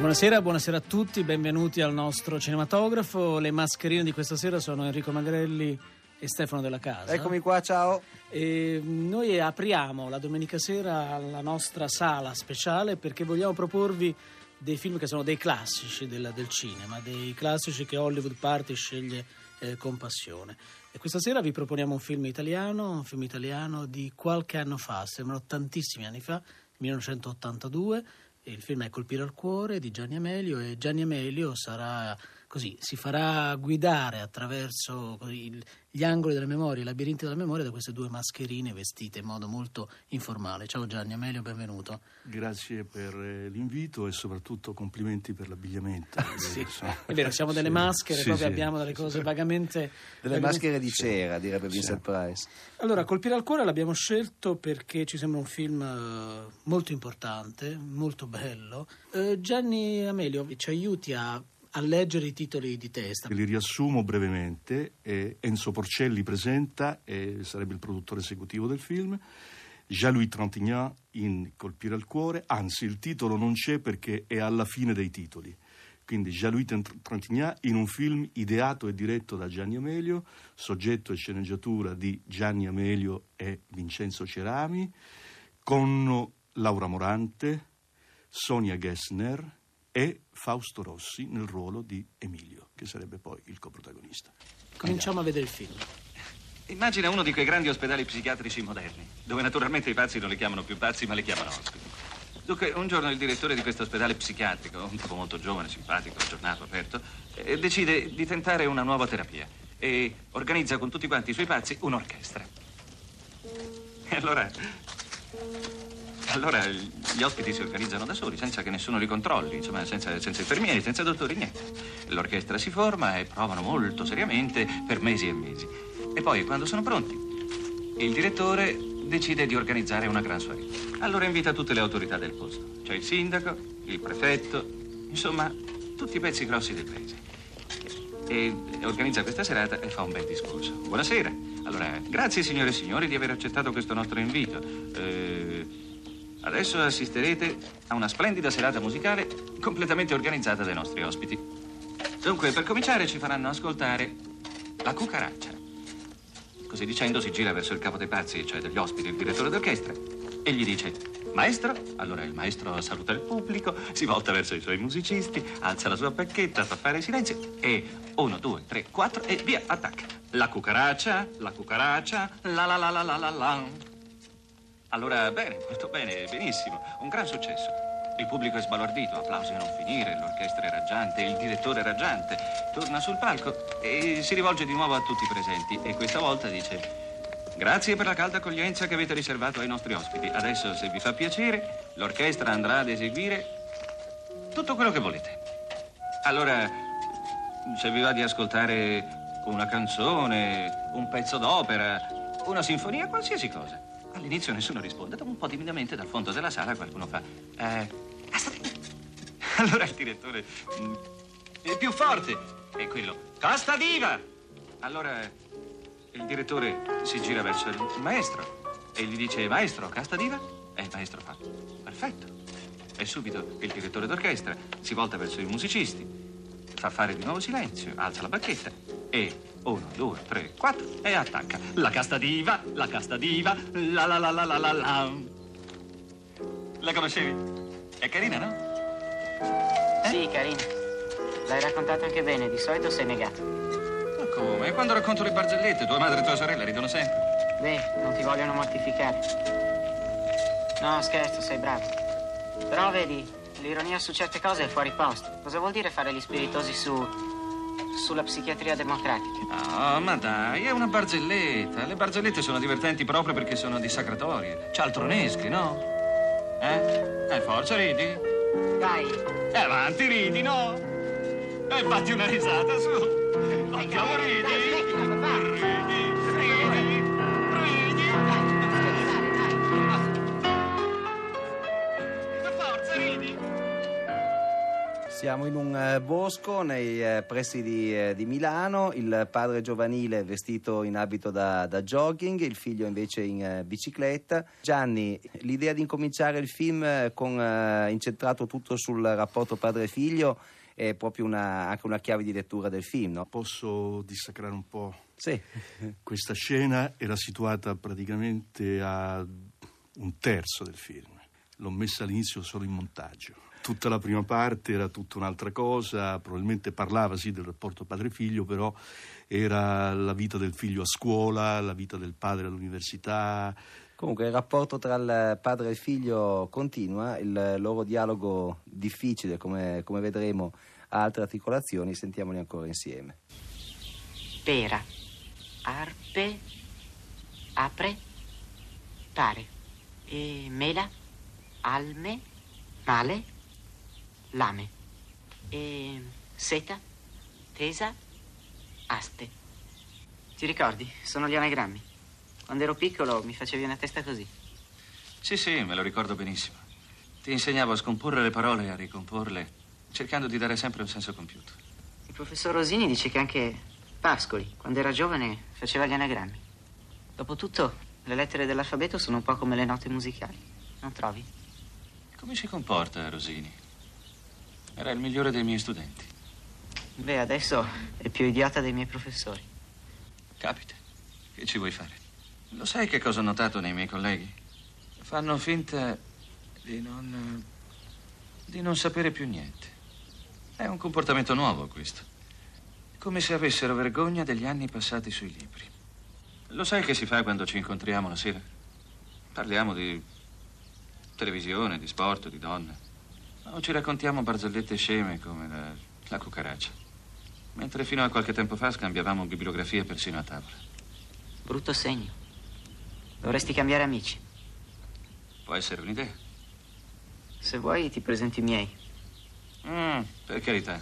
Buonasera a tutti, benvenuti al nostro cinematografo. Le mascherine di questa sera sono Enrico Magrelli e Stefano Della Casa. Eccomi qua, ciao. E noi apriamo la domenica sera la nostra sala speciale perché vogliamo proporvi dei film che sono dei classici del cinema, dei classici che Hollywood Party sceglie con passione. E questa sera vi proponiamo un film italiano di qualche anno fa, sembrano tantissimi anni fa, 1982. Il film è Colpire al cuore di Gianni Amelio, e Gianni Amelio si farà guidare attraverso gli angoli della memoria, i labirinti della memoria da queste due mascherine vestite in modo molto informale. Ciao Gianni Amelio, benvenuto. Grazie per l'invito e soprattutto complimenti per l'abbigliamento. Sì, è vero, siamo delle maschere, proprio abbiamo delle cose vagamente... Delle maschere di cera, direbbe Vincent Price. Allora, Colpire al cuore l'abbiamo scelto perché ci sembra un film molto importante, molto bello. Gianni Amelio, ci aiuti a leggere i titoli di testa. Li riassumo brevemente. Enzo Porcelli presenta, sarebbe il produttore esecutivo del film, Jean-Louis Trintignant in Colpire al cuore, anzi il titolo non c'è perché è alla fine dei titoli. Quindi Jean-Louis Trintignant in un film ideato e diretto da Gianni Amelio, soggetto e sceneggiatura di Gianni Amelio e Vincenzo Cerami, con Laura Morante, Sonia Gessner e Fausto Rossi nel ruolo di Emilio, che sarebbe poi il coprotagonista. Cominciamo a vedere il film. Immagina uno di quei grandi ospedali psichiatrici moderni, dove naturalmente i pazzi non li chiamano più pazzi, ma li chiamano ospiti. Dunque, un giorno il direttore di questo ospedale psichiatrico, un tipo molto giovane, simpatico, aggiornato, aperto, decide di tentare una nuova terapia e organizza con tutti quanti i suoi pazzi un'orchestra. E allora gli ospiti si organizzano da soli, senza che nessuno li controlli, insomma, senza infermieri, senza dottori, niente. L'orchestra si forma e provano molto seriamente per mesi e mesi. E poi, quando sono pronti, il direttore decide di organizzare una gran soirée. Allora invita tutte le autorità del posto, cioè il sindaco, il prefetto, insomma, tutti i pezzi grossi del paese. E organizza questa serata e fa un bel discorso. Buonasera. Allora, grazie signore e signori di aver accettato questo nostro invito. Adesso assisterete a una splendida serata musicale completamente organizzata dai nostri ospiti. Dunque, per cominciare ci faranno ascoltare La Cucaraccia. Così dicendo si gira verso il capo dei pazzi, cioè degli ospiti, il direttore d'orchestra, e gli dice: maestro? Allora il maestro saluta il pubblico, si volta verso i suoi musicisti, alza la sua bacchetta, fa fare silenzio e 1, 2, 3, 4 e via, attacca. La cucaraccia, la la la la la la la. Allora, bene, molto bene, benissimo, un gran successo. Il pubblico è sbalordito, applausi a non finire, l'orchestra è raggiante, il direttore è raggiante. Torna sul palco e si rivolge di nuovo a tutti i presenti e questa volta dice: grazie per la calda accoglienza che avete riservato ai nostri ospiti. Adesso, se vi fa piacere, l'orchestra andrà ad eseguire tutto quello che volete. Allora, se vi va di ascoltare una canzone, un pezzo d'opera, una sinfonia, qualsiasi cosa. All'inizio nessuno risponde, dopo un po' timidamente dal fondo della sala qualcuno fa: Casta Diva. Allora il direttore è più forte e quello: Casta Diva. Allora il direttore si gira verso il maestro e gli dice: maestro, Casta Diva? E il maestro fa: perfetto. E subito il direttore d'orchestra si volta verso i musicisti, fa fare di nuovo silenzio, alza la bacchetta e 1, 2, 3, 4 e attacca. La Casta Diva, la la la la la la la. La conoscevi? È carina, no? Sì, carina. L'hai raccontata anche bene, di solito sei negato. Ma come? E quando racconto le barzellette, tua madre e tua sorella ridono sempre. Beh, non ti vogliono mortificare. No, scherzo, sei bravo. Però vedi, l'ironia su certe cose è fuori posto. Cosa vuol dire fare gli spiritosi sulla psichiatria democratica? No, ma dai, è una barzelletta. Le barzellette sono divertenti proprio perché sono dissacratorie, cialtronesche, no? Forza, ridi. Dai. Avanti, ridi, no? E fatti una risata, su. Andiamo, ridi. Ridi. Per forza, ridi. Siamo in un bosco nei pressi di Milano, il padre giovanile vestito in abito da jogging, il figlio invece in bicicletta. Gianni, l'idea di incominciare il film incentrato tutto sul rapporto padre-figlio è proprio anche una chiave di lettura del film, no? Posso dissacrare un po'? Sì. Questa scena era situata praticamente a un terzo del film. L'ho messa all'inizio solo in montaggio. Tutta la prima parte era tutta un'altra cosa, probabilmente parlava sì del rapporto padre-figlio, però era la vita del figlio a scuola, la vita del padre all'università. Comunque il rapporto tra il padre e il figlio continua, il loro dialogo difficile, come vedremo, ha altre articolazioni, sentiamoli ancora insieme. Pera, arpe, apre, pare, e mela, alme, male, lame, e seta, tesa, aste. Ti ricordi? Sono gli anagrammi. Quando ero piccolo mi facevi una testa così. Sì, me lo ricordo benissimo. Ti insegnavo a scomporre le parole e a ricomporle, cercando di dare sempre un senso compiuto. Il professor Rosini dice che anche Pascoli, quando era giovane, faceva gli anagrammi. Dopotutto, le lettere dell'alfabeto sono un po' come le note musicali, non trovi? Come si comporta Rosini? Era il migliore dei miei studenti. Beh, adesso è il più idiota dei miei professori. Capita. Che ci vuoi fare? Lo sai che cosa ho notato nei miei colleghi? Fanno finta di non sapere più niente. È un comportamento nuovo questo. Come se avessero vergogna degli anni passati sui libri. Lo sai che si fa quando ci incontriamo la sera? Parliamo di televisione, di sport, di donne. O ci raccontiamo barzellette sceme come la cucaraccia. Mentre fino a qualche tempo fa scambiavamo bibliografie persino a tavola. Brutto segno. Dovresti cambiare amici. Può essere un'idea. Se vuoi ti presento i miei. Per carità.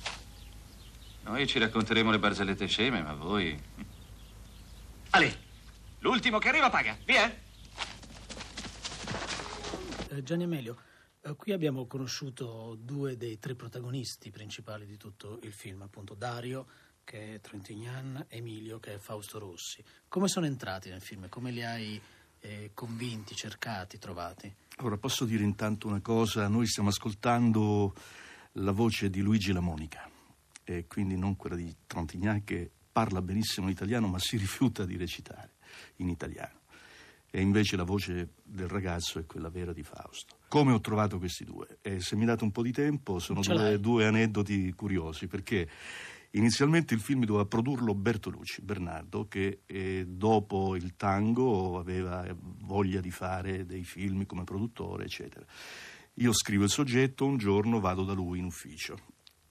Noi ci racconteremo le barzellette sceme, ma voi... Ale, l'ultimo che arriva paga. Via! Gianni Amelio, qui abbiamo conosciuto due dei tre protagonisti principali di tutto il film, appunto Dario, che è Trintignant, Emilio, che è Fausto Rossi. Come sono entrati nel film? Come li hai convinti, cercati, trovati? Allora, posso dire intanto una cosa? Noi stiamo ascoltando la voce di Luigi La Monica, e quindi non quella di Trintignant, che parla benissimo l'italiano ma si rifiuta di recitare in italiano. E invece la voce del ragazzo è quella vera di Fausto. Come ho trovato questi due? Se mi date un po' di tempo, sono due aneddoti curiosi, perché inizialmente il film doveva produrlo Bertolucci, Bernardo, che dopo il tango aveva voglia di fare dei film come produttore, eccetera. Io scrivo il soggetto, un giorno vado da lui in ufficio.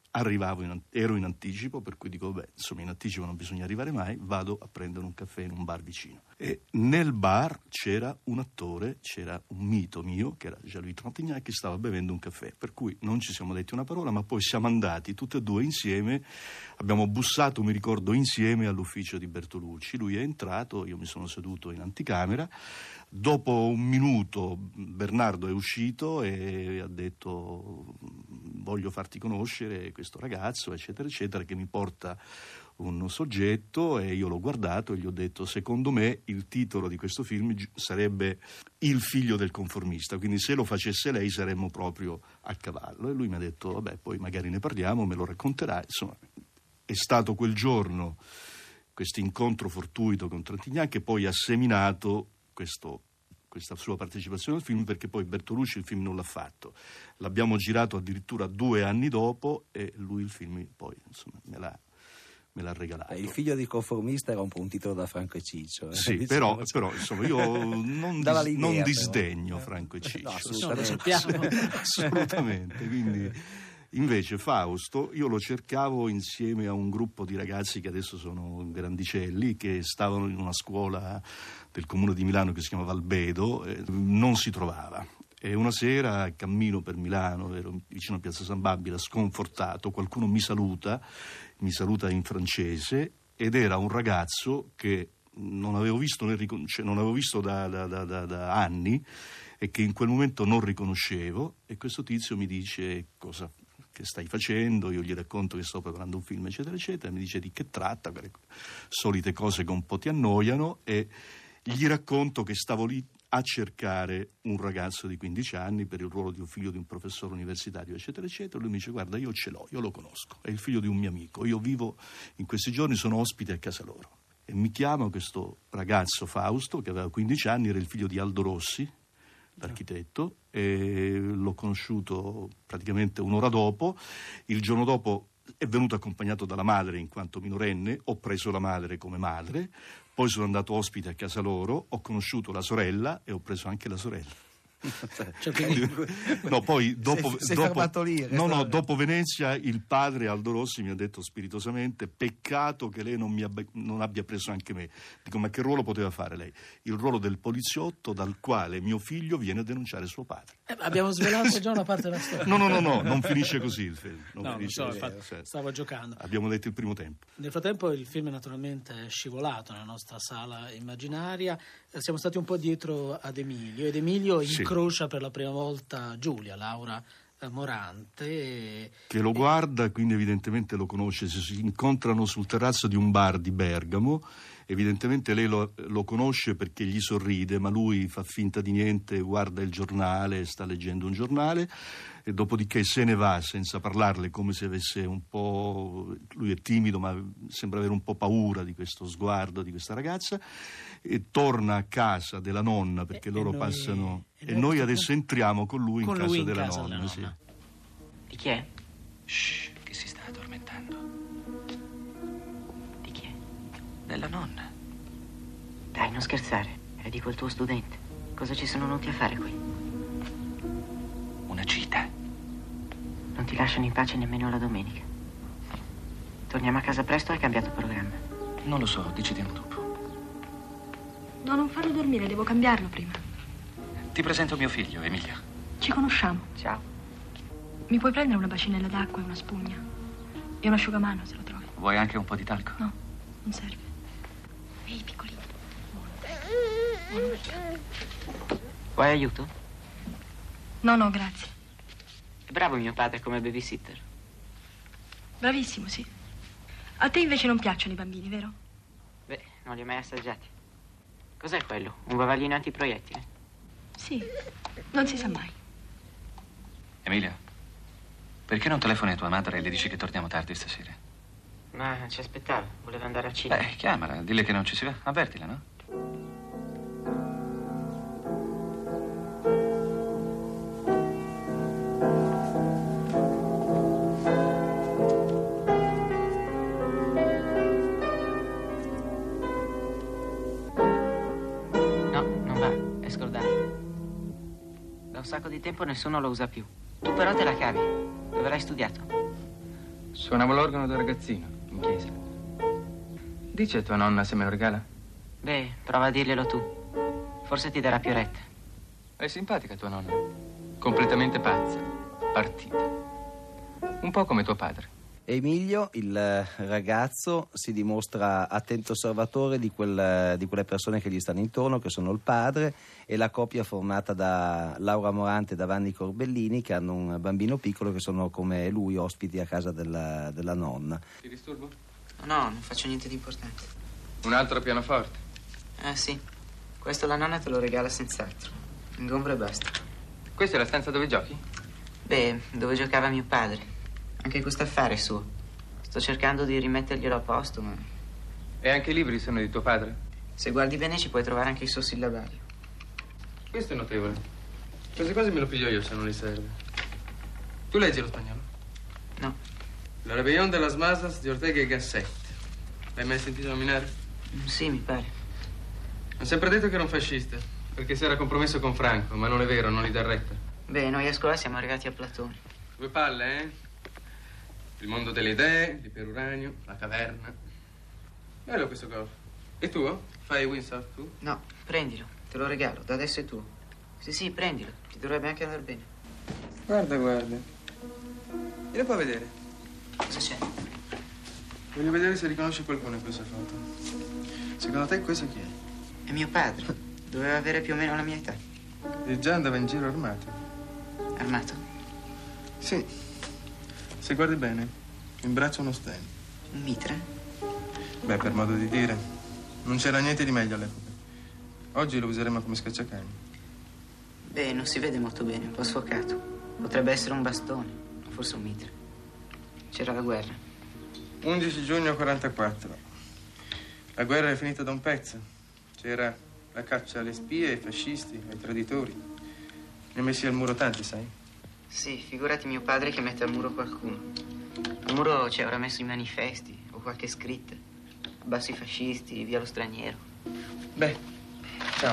Ero in anticipo, per cui dico, insomma, in anticipo non bisogna arrivare mai, vado a prendere un caffè in un bar vicino. E nel bar c'era un attore, c'era un mito mio, che era Jean-Louis Trintignant, che stava bevendo un caffè, per cui non ci siamo detti una parola, ma poi siamo andati tutti e due insieme, abbiamo bussato, mi ricordo, insieme all'ufficio di Bertolucci. Lui è entrato, io mi sono seduto in anticamera. Dopo un minuto Bernardo è uscito e ha detto: voglio farti conoscere questo ragazzo, eccetera eccetera, che mi porta un soggetto, e io l'ho guardato e gli ho detto: secondo me il titolo di questo film sarebbe Il figlio del conformista, quindi se lo facesse lei saremmo proprio a cavallo. E lui mi ha detto: vabbè, poi magari ne parliamo, me lo racconterai. Insomma, è stato quel giorno questo incontro fortuito con Trintignant che poi ha seminato questa sua partecipazione al film, perché poi Bertolucci il film non l'ha fatto, l'abbiamo girato addirittura 2 anni dopo e lui il film poi insomma me l'ha regalato. Il figlio di conformista era un po' un titolo da Franco e Ciccio. Sì, diciamo. però insomma io non disdegno Franco e Ciccio. No, lo sappiamo. Assolutamente, quindi... Invece Fausto io lo cercavo insieme a un gruppo di ragazzi che adesso sono grandicelli, che stavano in una scuola del comune di Milano che si chiama Valbedo, non si trovava. E una sera cammino per Milano, ero vicino a Piazza San Babila, sconfortato, qualcuno mi saluta in francese, ed era un ragazzo che non avevo visto da anni e che in quel momento non riconoscevo, e questo tizio mi dice: che stai facendo, io gli racconto che sto preparando un film, eccetera, eccetera, mi dice di che tratta, quelle solite cose che un po' ti annoiano, e gli racconto che stavo lì a cercare un ragazzo di 15 anni per il ruolo di un figlio di un professore universitario, eccetera, eccetera. Lui mi dice: guarda, io ce l'ho, io lo conosco, è il figlio di un mio amico, io vivo in questi giorni, sono ospite a casa loro. E mi chiama questo ragazzo Fausto, che aveva 15 anni, era il figlio di Aldo Rossi, l'architetto, e l'ho conosciuto praticamente un'ora dopo. Il giorno dopo è venuto accompagnato dalla madre in quanto minorenne, ho preso la madre come madre, poi sono andato ospite a casa loro, ho conosciuto la sorella e ho preso anche la sorella. No, poi dopo Venezia il padre Aldo Rossi mi ha detto spiritosamente: peccato che lei non abbia preso anche me. Dico: ma che ruolo poteva fare lei? Il ruolo del poliziotto dal quale mio figlio viene a denunciare suo padre. Abbiamo svelato già una parte della storia. No, non finisce così il film. Stavo giocando. Abbiamo detto il primo tempo. Nel frattempo il film naturalmente è scivolato nella nostra sala immaginaria. Siamo stati un po' dietro ad Emilio, ed Emilio incrocia per la prima volta Giulia, Laura Morante, che lo guarda, quindi evidentemente lo conosce. Si incontrano sul terrazzo di un bar di Bergamo, evidentemente lei lo conosce perché gli sorride, ma lui fa finta di niente, guarda il giornale, sta leggendo un giornale, e dopodiché se ne va senza parlarle, come se avesse un po', lui è timido ma sembra avere un po' paura di questo sguardo di questa ragazza, e torna a casa della nonna, perché loro passano, e noi adesso entriamo con lui in casa della nonna. Sì. Di chi è? Shh, che si sta addormentando. Di chi è? Della nonna. Dai, non scherzare, è di quel tuo studente. Cosa ci sono venuti a fare qui? Una gita. Non ti lasciano in pace nemmeno la domenica. Torniamo a casa presto o hai cambiato programma? Non lo so, decidiamo dopo. No, non farlo dormire, devo cambiarlo prima. Ti presento mio figlio, Emilio. Ci conosciamo. Ciao. Mi puoi prendere una bacinella d'acqua e una spugna? E un asciugamano, se lo trovi. Vuoi anche un po' di talco? No, non serve. Ehi, piccolino. Vuoi aiuto? No, grazie. È bravo mio padre come babysitter. Bravissimo, sì. A te invece non piacciono i bambini, vero? Beh, non li ho mai assaggiati. Cos'è quello? Un bavaglino antiproiettile? Sì, non si sa mai. Emilia, perché non telefoni a tua madre e le dici che torniamo tardi stasera? Ma ci aspettava, voleva andare al cinema. Chiamala, dille che non ci si va. Avvertila, no? Da un sacco di tempo nessuno lo usa più. Tu però te la cavi. Dove l'hai studiato? Suonavo l'organo da ragazzino, in chiesa. Dice a tua nonna se me lo regala? Beh, prova a dirglielo tu. Forse ti darà più retta. È simpatica tua nonna. Completamente pazza. Partita. Un po' come tuo padre. Emilio, il ragazzo, si dimostra attento osservatore di quelle persone che gli stanno intorno, che sono il padre e la coppia formata da Laura Morante e da Vanni Corbellini, che hanno un bambino piccolo, che sono come lui ospiti a casa della nonna. Ti disturbo? No, non faccio niente di importante. Un altro pianoforte? Sì. Questo la nonna te lo regala senz'altro. Ingombro e basta. Questa è la stanza dove giochi? Beh, dove giocava mio padre. Anche questo affare è suo. Sto cercando di rimetterglielo a posto, ma... E anche i libri sono di tuo padre? Se guardi bene ci puoi trovare anche il suo sillabario. Questo è notevole. Queste cose me lo piglio io se non li serve. Tu leggi lo spagnolo? No. La Rebellion de las Masas di Ortega y Gasset. L'hai mai sentito nominare? Sì, mi pare. Ho sempre detto che era un fascista, perché si era compromesso con Franco, ma non è vero, non gli dà retta. Beh, noi a scuola siamo arrivati a Platone. Due palle, eh? Il mondo delle idee, l'iperuranio, la caverna. Bello questo golf. E tu? Fai windsurf tu? No, prendilo, te lo regalo, da adesso è tuo. Sì, prendilo, ti dovrebbe anche andare bene. Guarda. Glielo puoi vedere? Cosa c'è? Voglio vedere se riconosce qualcuno in questa foto. Secondo te questo chi è? È mio padre, doveva avere più o meno la mia età. E già andava in giro armato. Armato? Sì. Se guardi bene, in braccio uno stemma. Un mitra? Beh, per modo di dire, non c'era niente di meglio all'epoca. Oggi lo useremo come scacciacani. Beh, non si vede molto bene, un po' sfocato. Potrebbe essere un bastone, o forse un mitra. C'era la guerra. 11 giugno 44. La guerra è finita da un pezzo. C'era la caccia alle spie, ai fascisti, ai traditori. Ne ho messi al muro tanti, sai? Sì, figurati mio padre che mette al muro qualcuno. Al muro ci avrà messo i manifesti o qualche scritta. Abbasso i fascisti, via lo straniero. Beh, ciao.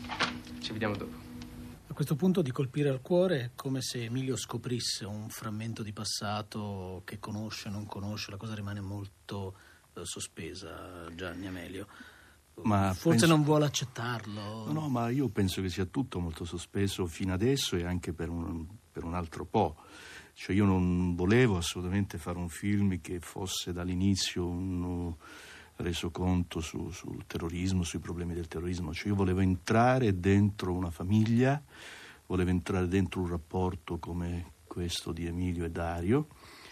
Ci vediamo dopo. A questo punto di Colpire al cuore è come se Emilio scoprisse un frammento di passato che conosce, non conosce, la cosa rimane molto sospesa, Gianni Amelio. Ma forse non vuole accettarlo. No, ma io penso che sia tutto molto sospeso fino adesso e anche per un altro po'. Cioè io non volevo assolutamente fare un film che fosse dall'inizio un resoconto sul terrorismo, sui problemi del terrorismo. Cioè io volevo entrare dentro una famiglia, volevo entrare dentro un rapporto come questo di Emilio e Dario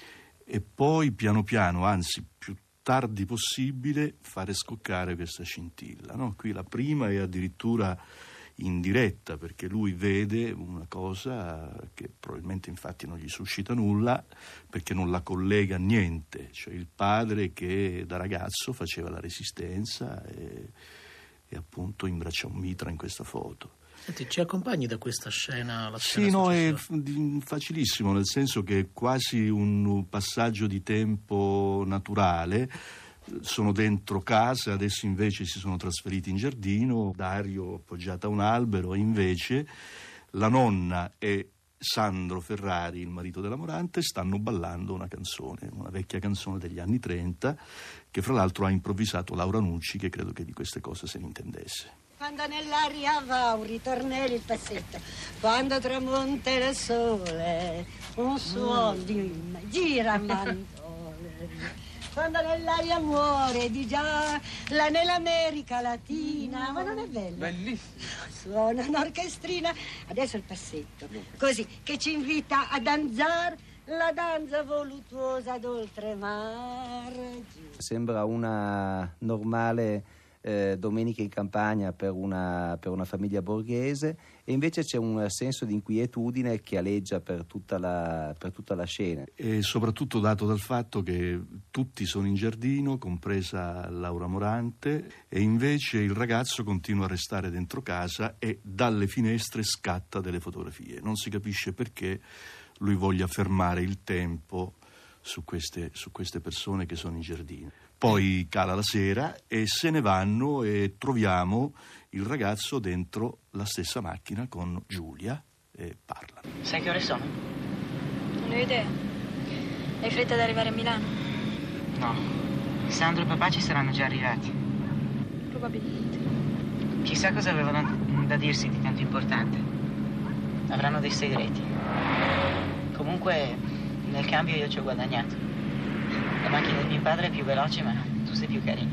e poi piano piano, anzi più tardi possibile, fare scoccare questa scintilla, no? Qui la prima è addirittura indiretta, perché lui vede una cosa che probabilmente infatti non gli suscita nulla, perché non la collega a niente, cioè il padre che da ragazzo faceva la resistenza e appunto imbraccia un mitra in questa foto. Senti, ci accompagni da questa scena? Sì, no, è facilissimo, nel senso che è quasi un passaggio di tempo naturale. Sono dentro casa, adesso invece si sono trasferiti in giardino, Dario appoggiato a un albero, e invece la nonna e Sandro Ferrari, il marito della Morante, stanno ballando una canzone, una vecchia canzone degli anni 30, che fra l'altro ha improvvisato Laura Nucci, che credo che di queste cose se ne intendesse. Quando nell'aria va un ritornello il passetto, quando tramonta il sole, un suono di giramantole. Quando nell'aria muore di già, là nell'America Latina, ma non è bello? Bellissimo. Suona un'orchestrina, adesso il passetto, così, che ci invita a danzare la danza voluttuosa d'oltremare. Sembra una normale domenica in campagna per una famiglia borghese, e invece c'è un senso di inquietudine che aleggia per tutta la scena. E soprattutto dato dal fatto che tutti sono in giardino, compresa Laura Morante, e invece il ragazzo continua a restare dentro casa e dalle finestre scatta delle fotografie. Non si capisce perché lui voglia fermare il tempo su queste persone che sono in giardino. Poi cala la sera e se ne vanno e troviamo il ragazzo dentro la stessa macchina con Giulia e parlano. Sai che ore sono? Non ho idea. Hai fretta ad arrivare a Milano? No. Sandro e papà ci saranno già arrivati. Probabilmente. Chissà cosa avevano da dirsi di tanto importante. Avranno dei segreti. Comunque, nel cambio io ci ho guadagnato. La macchina di mio padre è più veloce, ma tu sei più carino.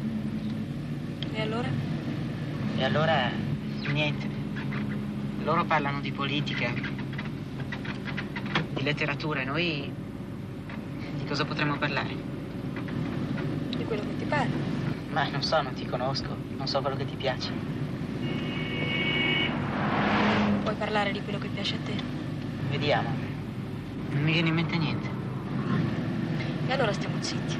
E allora? E allora, niente. Loro parlano di politica, di letteratura, e noi di cosa potremmo parlare? Di quello che ti pare. Ma non so, non ti conosco, non so quello che ti piace. Puoi parlare di quello che piace a te. Vediamo. Non mi viene in mente niente. E allora stiamo zitti.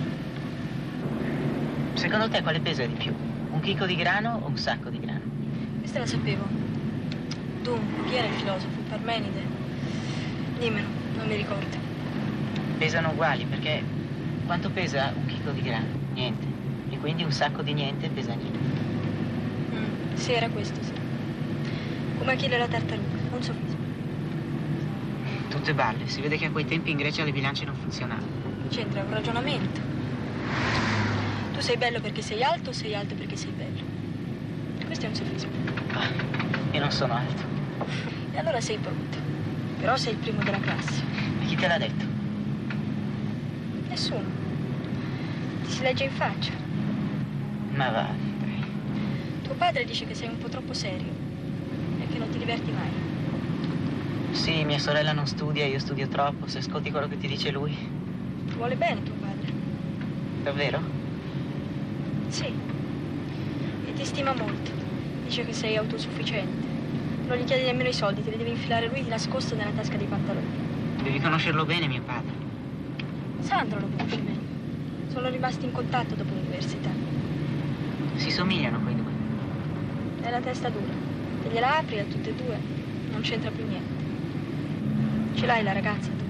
Secondo te quale pesa di più? Un chicco di grano o un sacco di grano? Questa la sapevo. Dunque, chi era il filosofo? Parmenide? Dimmelo, non mi ricordo. Pesano uguali, perché quanto pesa un chicco di grano? Niente. E quindi un sacco di niente pesa niente. Sì, era questo, sì. Come Achille e la tartaruga, un sorriso. Tutte balle. Si vede che a quei tempi in Grecia le bilance non funzionavano. C'entra un ragionamento. Tu sei bello perché sei alto o sei alto perché sei bello? Questo è un sofisma. Io non sono alto. E allora sei brutto. Però sei il primo della classe. E chi te l'ha detto? Nessuno. Ti si legge in faccia. Ma va, dai. Tuo padre dice che sei un po' troppo serio e che non ti diverti mai. Sì, mia sorella non studia, io studio troppo. Se ascolti quello che ti dice lui. Ti vuole bene tuo padre? Davvero? Sì. E ti stima molto. Dice che sei autosufficiente. Non gli chiedi nemmeno i soldi, te li deve infilare lui di nascosto nella tasca dei pantaloni. Devi conoscerlo bene, mio padre. Sandro lo conosce bene. Sono rimasti in contatto dopo l'università. Si somigliano quei due. È la testa dura. Se gliela apri a tutte e due, non c'entra più niente. Ce l'hai la ragazza tu?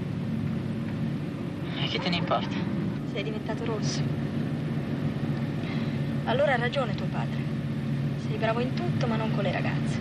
E che te ne importa? Sei diventato rosso. Allora ha ragione tuo padre. Sei bravo in tutto, ma non con le ragazze.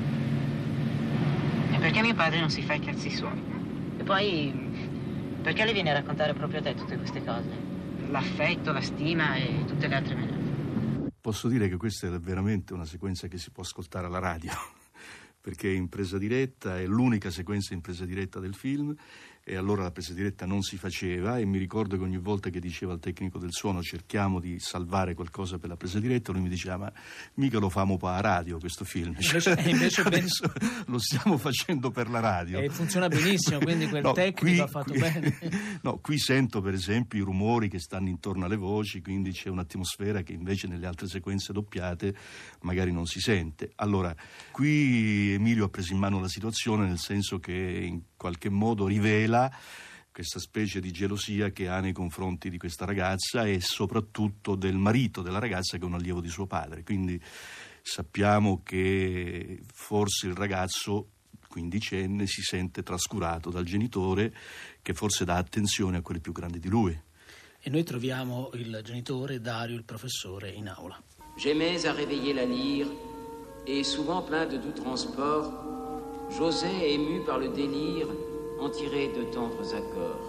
E perché mio padre non si fa i cazzi suoi? E poi, perché le viene a raccontare proprio a te tutte queste cose? L'affetto, la stima e tutte le altre menate. Posso dire che questa è veramente una sequenza che si può ascoltare alla radio, perché è in presa diretta, è l'unica sequenza in presa diretta del film, e allora la presa diretta non si faceva, e mi ricordo che ogni volta che diceva al tecnico del suono cerchiamo di salvare qualcosa per la presa diretta, lui mi diceva: ma mica lo famo per la radio questo film, invece adesso lo stiamo facendo per la radio. E funziona benissimo, quindi quel tecnico ha fatto bene. No, qui sento per esempio i rumori che stanno intorno alle voci, quindi c'è un'atmosfera che invece nelle altre sequenze doppiate magari non si sente. Allora, qui Emilio ha preso in mano la situazione, nel senso che in qualche modo rivela questa specie di gelosia che ha nei confronti di questa ragazza e soprattutto del marito della ragazza, che è un allievo di suo padre. Quindi sappiamo che forse il ragazzo quindicenne si sente trascurato dal genitore, che forse dà attenzione a quelli più grandi di lui. E noi troviamo il genitore Dario, il professore, in aula. J'aimais à réveiller la lyre, et souvent plein de doux transports, j'osais, ému par le délire, en tirer de tendres accords.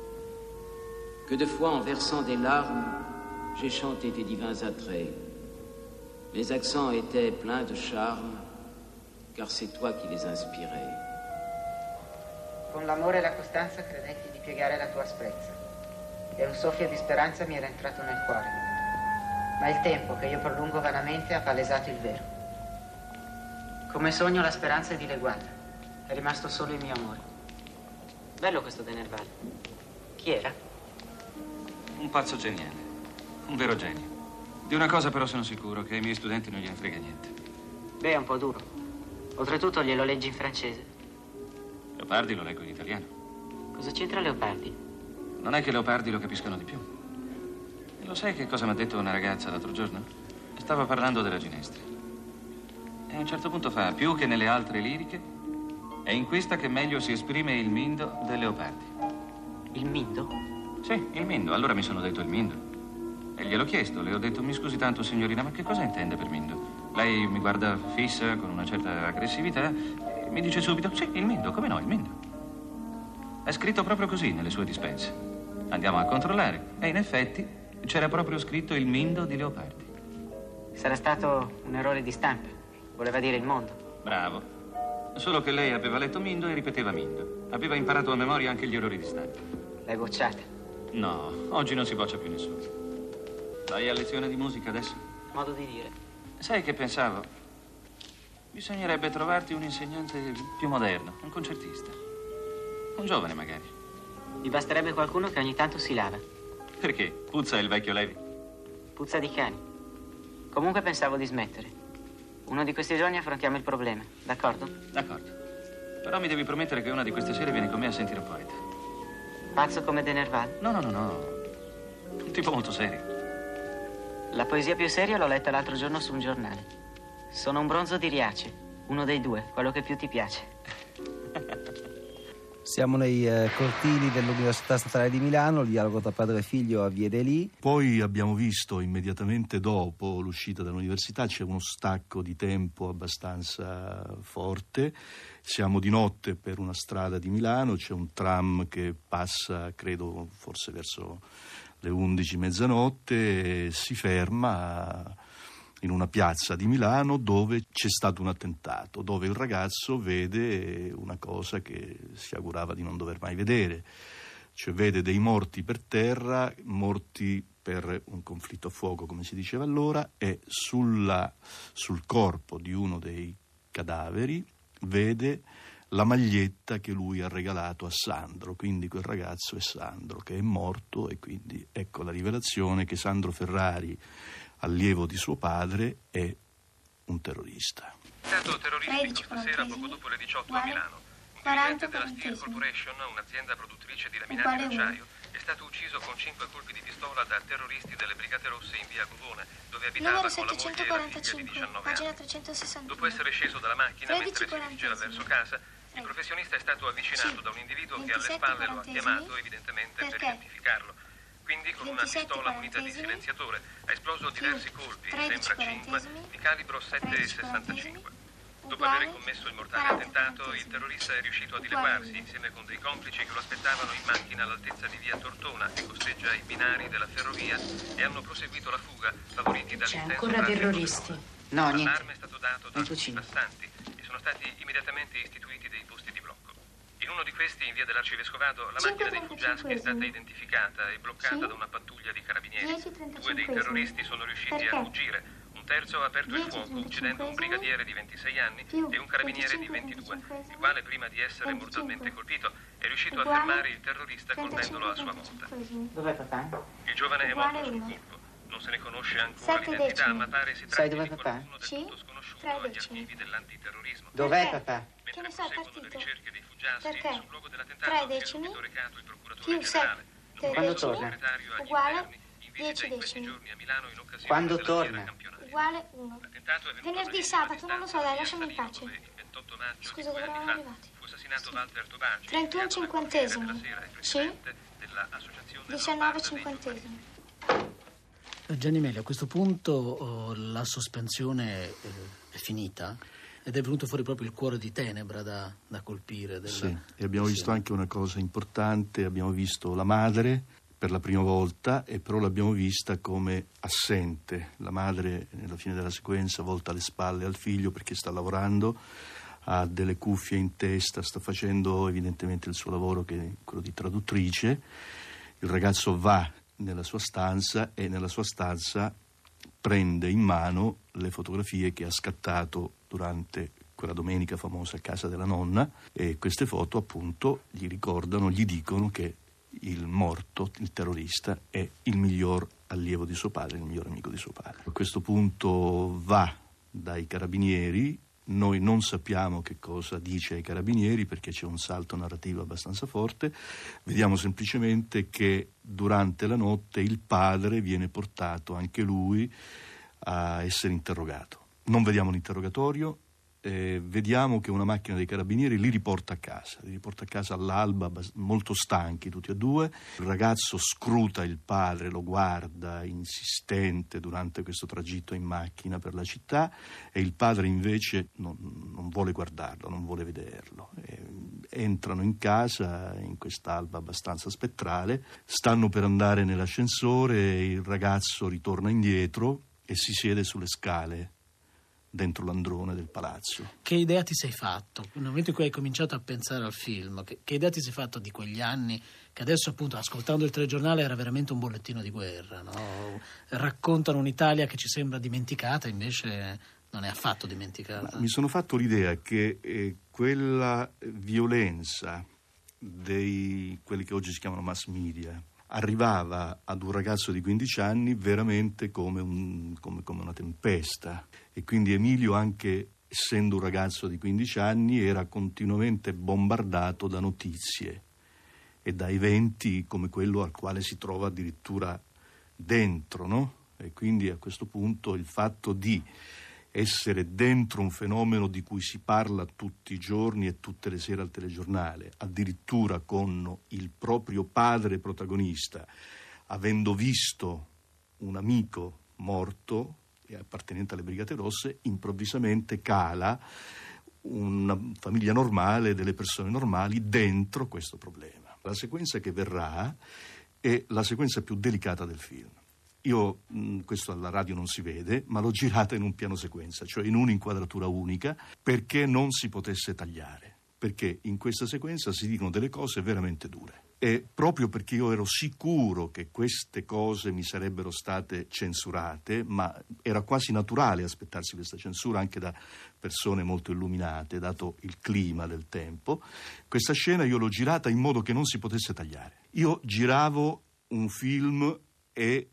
Que de fois, en versant des larmes, j'ai chanté tes divins attraits. Mes accents étaient pleins de charme, car c'est toi qui les inspirais. Con l'amore e la costanza credetti di piegare la tua asprezza, e un soffio di speranza mi era entrato nel cuore. Ma il tempo che io prolungo vanamente ha palesato il vero. Come sogno la speranza è dileguata, è rimasto solo il mio amore. Bello questo De Nerval. Chi era? Un pazzo geniale, un vero genio. Di una cosa però sono sicuro, che ai miei studenti non gliene frega niente. Beh, è un po' duro. Oltretutto glielo leggi in francese. Leopardi lo leggo in italiano. Cosa c'entra Leopardi? Non è che Leopardi lo capiscono di più. E lo sai che cosa mi ha detto una ragazza l'altro giorno? Stava parlando della ginestra. E a un certo punto fa: più che nelle altre liriche, è in questa che meglio si esprime il mindo del Leopardi. Il mindo? Sì, il mindo. Allora mi sono detto il mindo. E gliel'ho chiesto, le ho detto: mi scusi tanto signorina, ma che cosa intende per mindo? Lei mi guarda fissa con una certa aggressività e mi dice subito: sì, il mindo, come no, il mindo. È scritto proprio così nelle sue dispense. Andiamo a controllare. E in effetti c'era proprio scritto il mindo di Leopardi. Sarà stato un errore di stampa. Voleva dire il mondo. Bravo. Solo che lei aveva letto mindo e ripeteva mindo. Aveva imparato a memoria anche gli errori di stampa. L'hai bocciata? No, oggi non si boccia più nessuno. Vai a lezione di musica adesso? Modo di dire. Sai che pensavo? Bisognerebbe trovarti un insegnante più moderno, un concertista. Un giovane magari. Mi basterebbe qualcuno che ogni tanto si lava. Perché? Puzza il vecchio Levi? Puzza di cani. Comunque pensavo di smettere. Uno di questi giorni affrontiamo il problema, d'accordo? D'accordo. Però mi devi promettere che una di queste sere vieni con me a sentire un poeta. Pazzo come De Nerval? No. Un tipo molto serio. La poesia più seria l'ho letta l'altro giorno su un giornale. Sono un bronzo di Riace, uno dei due, quello che più ti piace. Siamo nei cortili dell'Università Statale di Milano, il dialogo tra padre e figlio avviene lì. Poi abbiamo visto immediatamente dopo l'uscita dall'università, c'è uno stacco di tempo abbastanza forte. Siamo di notte per una strada di Milano, c'è un tram che passa, credo, forse verso le 11, mezzanotte, e si ferma in una piazza di Milano dove c'è stato un attentato, dove il ragazzo vede una cosa che si augurava di non dover mai vedere, cioè vede dei morti per terra, morti per un conflitto a fuoco, come si diceva allora, e sul corpo di uno dei cadaveri vede la maglietta che lui ha regalato a Sandro, quindi quel ragazzo è Sandro che è morto, e quindi ecco la rivelazione che Sandro Ferrari, allievo di suo padre, è un terrorista. Stato terroristico stasera poco dopo le 18 a Milano. Un dirigente della Steel Corporation, un'azienda produttrice di laminati di acciaio, è stato ucciso con 5 colpi di pistola da terroristi delle Brigate Rosse in via Govone, dove abitava con la moglie e la figlia di 19 anni. Dopo essere sceso dalla macchina mentre si dirigeva verso casa, il professionista è stato avvicinato da un individuo che alle spalle lo ha chiamato, evidentemente per identificarlo. Quindi con una pistola munita di silenziatore ha esploso diversi colpi, sembra 5, di calibro 7,65. Dopo aver commesso il mortale attentato, il terrorista è riuscito a dileguarsi insieme con dei complici che lo aspettavano in macchina all'altezza di via Tortona, che costeggia i binari della ferrovia, e hanno proseguito la fuga, favoriti dall'intenso ancora terroristi? No, niente. L'allarme è stato dato da tutti i passanti e sono stati immediatamente istituiti dei posti di blocco. In uno di questi, in via dell'Arcivescovado, la macchina dei fuggiaschi è stata identificata e bloccata da una pattuglia di carabinieri. 2 dei terroristi sono riusciti a fuggire. Un terzo ha aperto il fuoco, uccidendo un brigadiere di 26 anni e un carabiniere di 22, il quale, prima di essere mortalmente colpito, è riuscito a fermare il terrorista colpendolo a sua volta. Dov'è papà? Il giovane è morto sul colpo. Non se ne conosce ancora l'identità, ma pare si tratti di qualcuno del tutto sconosciuto agli archivi dell'antiterrorismo. Dov'è papà? Mentre proseguono le ricerche dei fuggiaschi, sul luogo dell'attentato si è subito recato il procuratore generale, Quando il torna? segretario agli interni, in visita in questi giorni a Milano in occasione Quando della torna? fiera campionaria. Uguale 1. L'attentato è avvenuto Venerdì, a sabato, non lo so, dai, distanza lasciami in di Assalino, pace. dove il 28 maggio Scusa, di 2 dove anni eravamo fa arrivati? fu assassinato Walter Tobaci, 31 inviato da cinquantesimi. Corriere della Sera e Sì. presidente dell'associazione 19 cinquantesimi. Gianni Meli, a questo punto la sospensione è finita ed è venuto fuori proprio il cuore di tenebra da colpire. Sì, e abbiamo visto anche una cosa importante, abbiamo visto la madre per la prima volta, e però l'abbiamo vista come assente. La madre nella fine della sequenza volta le spalle al figlio perché sta lavorando, ha delle cuffie in testa, sta facendo evidentemente il suo lavoro, che è quello di traduttrice. Il ragazzo va nella sua stanza e nella sua stanza prende in mano le fotografie che ha scattato durante quella domenica famosa a casa della nonna, e queste foto appunto gli dicono che il morto, il terrorista, è il miglior allievo di suo padre, il miglior amico di suo padre. A questo punto va dai carabinieri. Noi non sappiamo che cosa dice ai carabinieri perché c'è un salto narrativo abbastanza forte. Vediamo semplicemente che durante la notte il padre viene portato anche lui a essere interrogato. Non vediamo l'interrogatorio, vediamo che una macchina dei carabinieri li riporta a casa all'alba, molto stanchi tutti e due. Il ragazzo scruta il padre, lo guarda insistente durante questo tragitto in macchina per la città, e il padre invece non vuole guardarlo, non vuole vederlo. Entrano in casa in quest'alba abbastanza spettrale, stanno per andare nell'ascensore, il ragazzo ritorna indietro e si siede sulle scale dentro l'androne del palazzo. Che idea ti sei fatto? Nel momento in cui hai cominciato a pensare al film, che idea ti sei fatto di quegli anni che adesso, appunto, ascoltando il telegiornale, era veramente un bollettino di guerra, no? Raccontano un'Italia che ci sembra dimenticata, invece non è affatto dimenticata. Ma mi sono fatto l'idea che quella violenza quelli che oggi si chiamano mass media arrivava ad un ragazzo di 15 anni veramente come una tempesta, e quindi Emilio, anche essendo un ragazzo di 15 anni, era continuamente bombardato da notizie e da eventi come quello al quale si trova addirittura dentro, no? E quindi a questo punto il fatto di essere dentro un fenomeno di cui si parla tutti i giorni e tutte le sere al telegiornale, addirittura con il proprio padre protagonista, avendo visto un amico morto e appartenente alle Brigate Rosse, improvvisamente cala una famiglia normale, delle persone normali, dentro questo problema. La sequenza che verrà è la sequenza più delicata del film. Io, questo alla radio non si vede, ma l'ho girata in un piano sequenza, cioè in un'inquadratura unica, perché non si potesse tagliare, perché in questa sequenza si dicono delle cose veramente dure. E proprio perché io ero sicuro che queste cose mi sarebbero state censurate, ma era quasi naturale aspettarsi questa censura anche da persone molto illuminate, dato il clima del tempo, questa scena io l'ho girata in modo che non si potesse tagliare. Io giravo un film e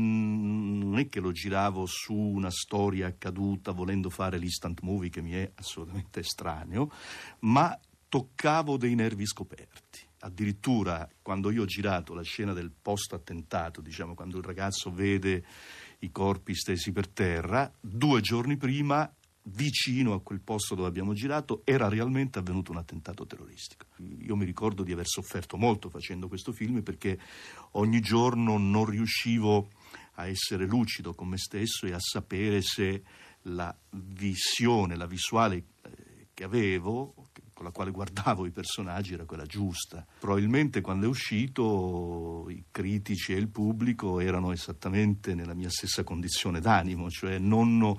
non è che lo giravo su una storia accaduta volendo fare l'instant movie, che mi è assolutamente estraneo, ma toccavo dei nervi scoperti. Addirittura quando io ho girato la scena del post-attentato, diciamo, quando il ragazzo vede i corpi stesi per terra, 2 giorni prima, vicino a quel posto dove abbiamo girato, era realmente avvenuto un attentato terroristico. Io mi ricordo di aver sofferto molto facendo questo film, perché ogni giorno non riuscivo a essere lucido con me stesso e a sapere se la visione, la visuale che avevo, con la quale guardavo i personaggi, era quella giusta. Probabilmente quando è uscito i critici e il pubblico erano esattamente nella mia stessa condizione d'animo, cioè non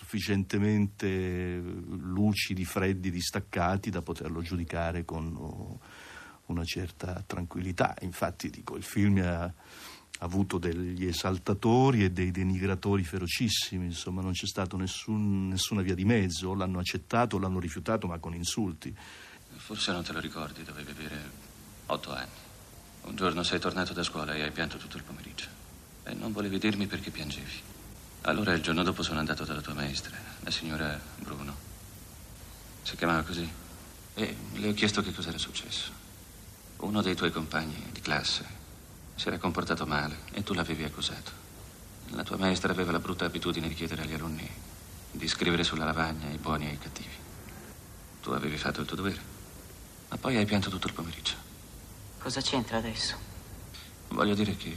sufficientemente lucidi, freddi, distaccati da poterlo giudicare con una certa tranquillità. Infatti, dico, il film ha avuto degli esaltatori e dei denigratori ferocissimi, insomma non c'è stato nessuna via di mezzo, l'hanno accettato o l'hanno rifiutato, ma con insulti. Forse non te lo ricordi, dovevi avere 8 anni. Un giorno sei tornato da scuola e hai pianto tutto il pomeriggio e non volevi dirmi perché piangevi. Allora il giorno dopo sono andato dalla tua maestra, la signora Bruno, si chiamava così, e le ho chiesto che cosa era successo. Uno dei tuoi compagni di classe si era comportato male e tu l'avevi accusato. La tua maestra aveva la brutta abitudine di chiedere agli alunni di scrivere sulla lavagna i buoni e i cattivi. Tu avevi fatto il tuo dovere, ma poi hai pianto tutto il pomeriggio. Cosa c'entra adesso? Voglio dire che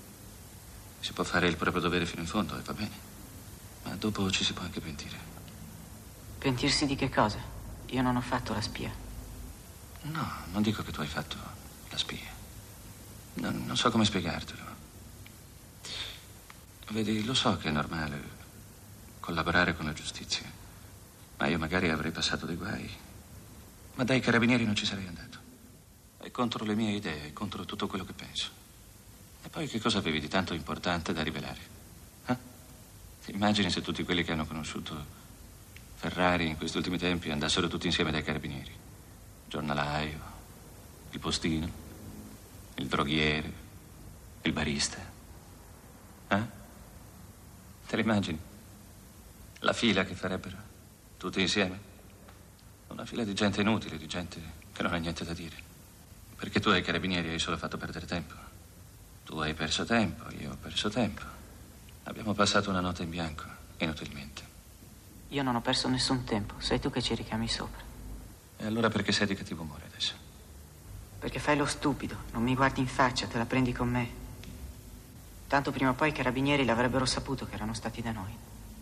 si può fare il proprio dovere fino in fondo e va bene, ma dopo ci si può anche pentire. Pentirsi di che cosa? Io non ho fatto la spia. No, non dico che tu hai fatto la spia. Non so come spiegartelo. Vedi, lo so che è normale collaborare con la giustizia, ma io magari avrei passato dei guai. Ma dai carabinieri non ci sarei andato. È contro le mie idee, è contro tutto quello che penso. E poi che cosa avevi di tanto importante da rivelare? Ti immagini se tutti quelli che hanno conosciuto Ferrari in questi ultimi tempi andassero tutti insieme dai carabinieri? Il giornalaio, il postino, il droghiere, il barista. Te li immagini? La fila che farebbero, tutti insieme? Una fila di gente inutile, di gente che non ha niente da dire. Perché tu ai carabinieri hai solo fatto perdere tempo. Tu hai perso tempo, io ho perso tempo. Abbiamo passato una notte in bianco, inutilmente. Io non ho perso nessun tempo, sei tu che ci richiami sopra. E allora perché sei di cattivo umore adesso? Perché fai lo stupido, non mi guardi in faccia, te la prendi con me. Tanto prima o poi i carabinieri l'avrebbero saputo che erano stati da noi.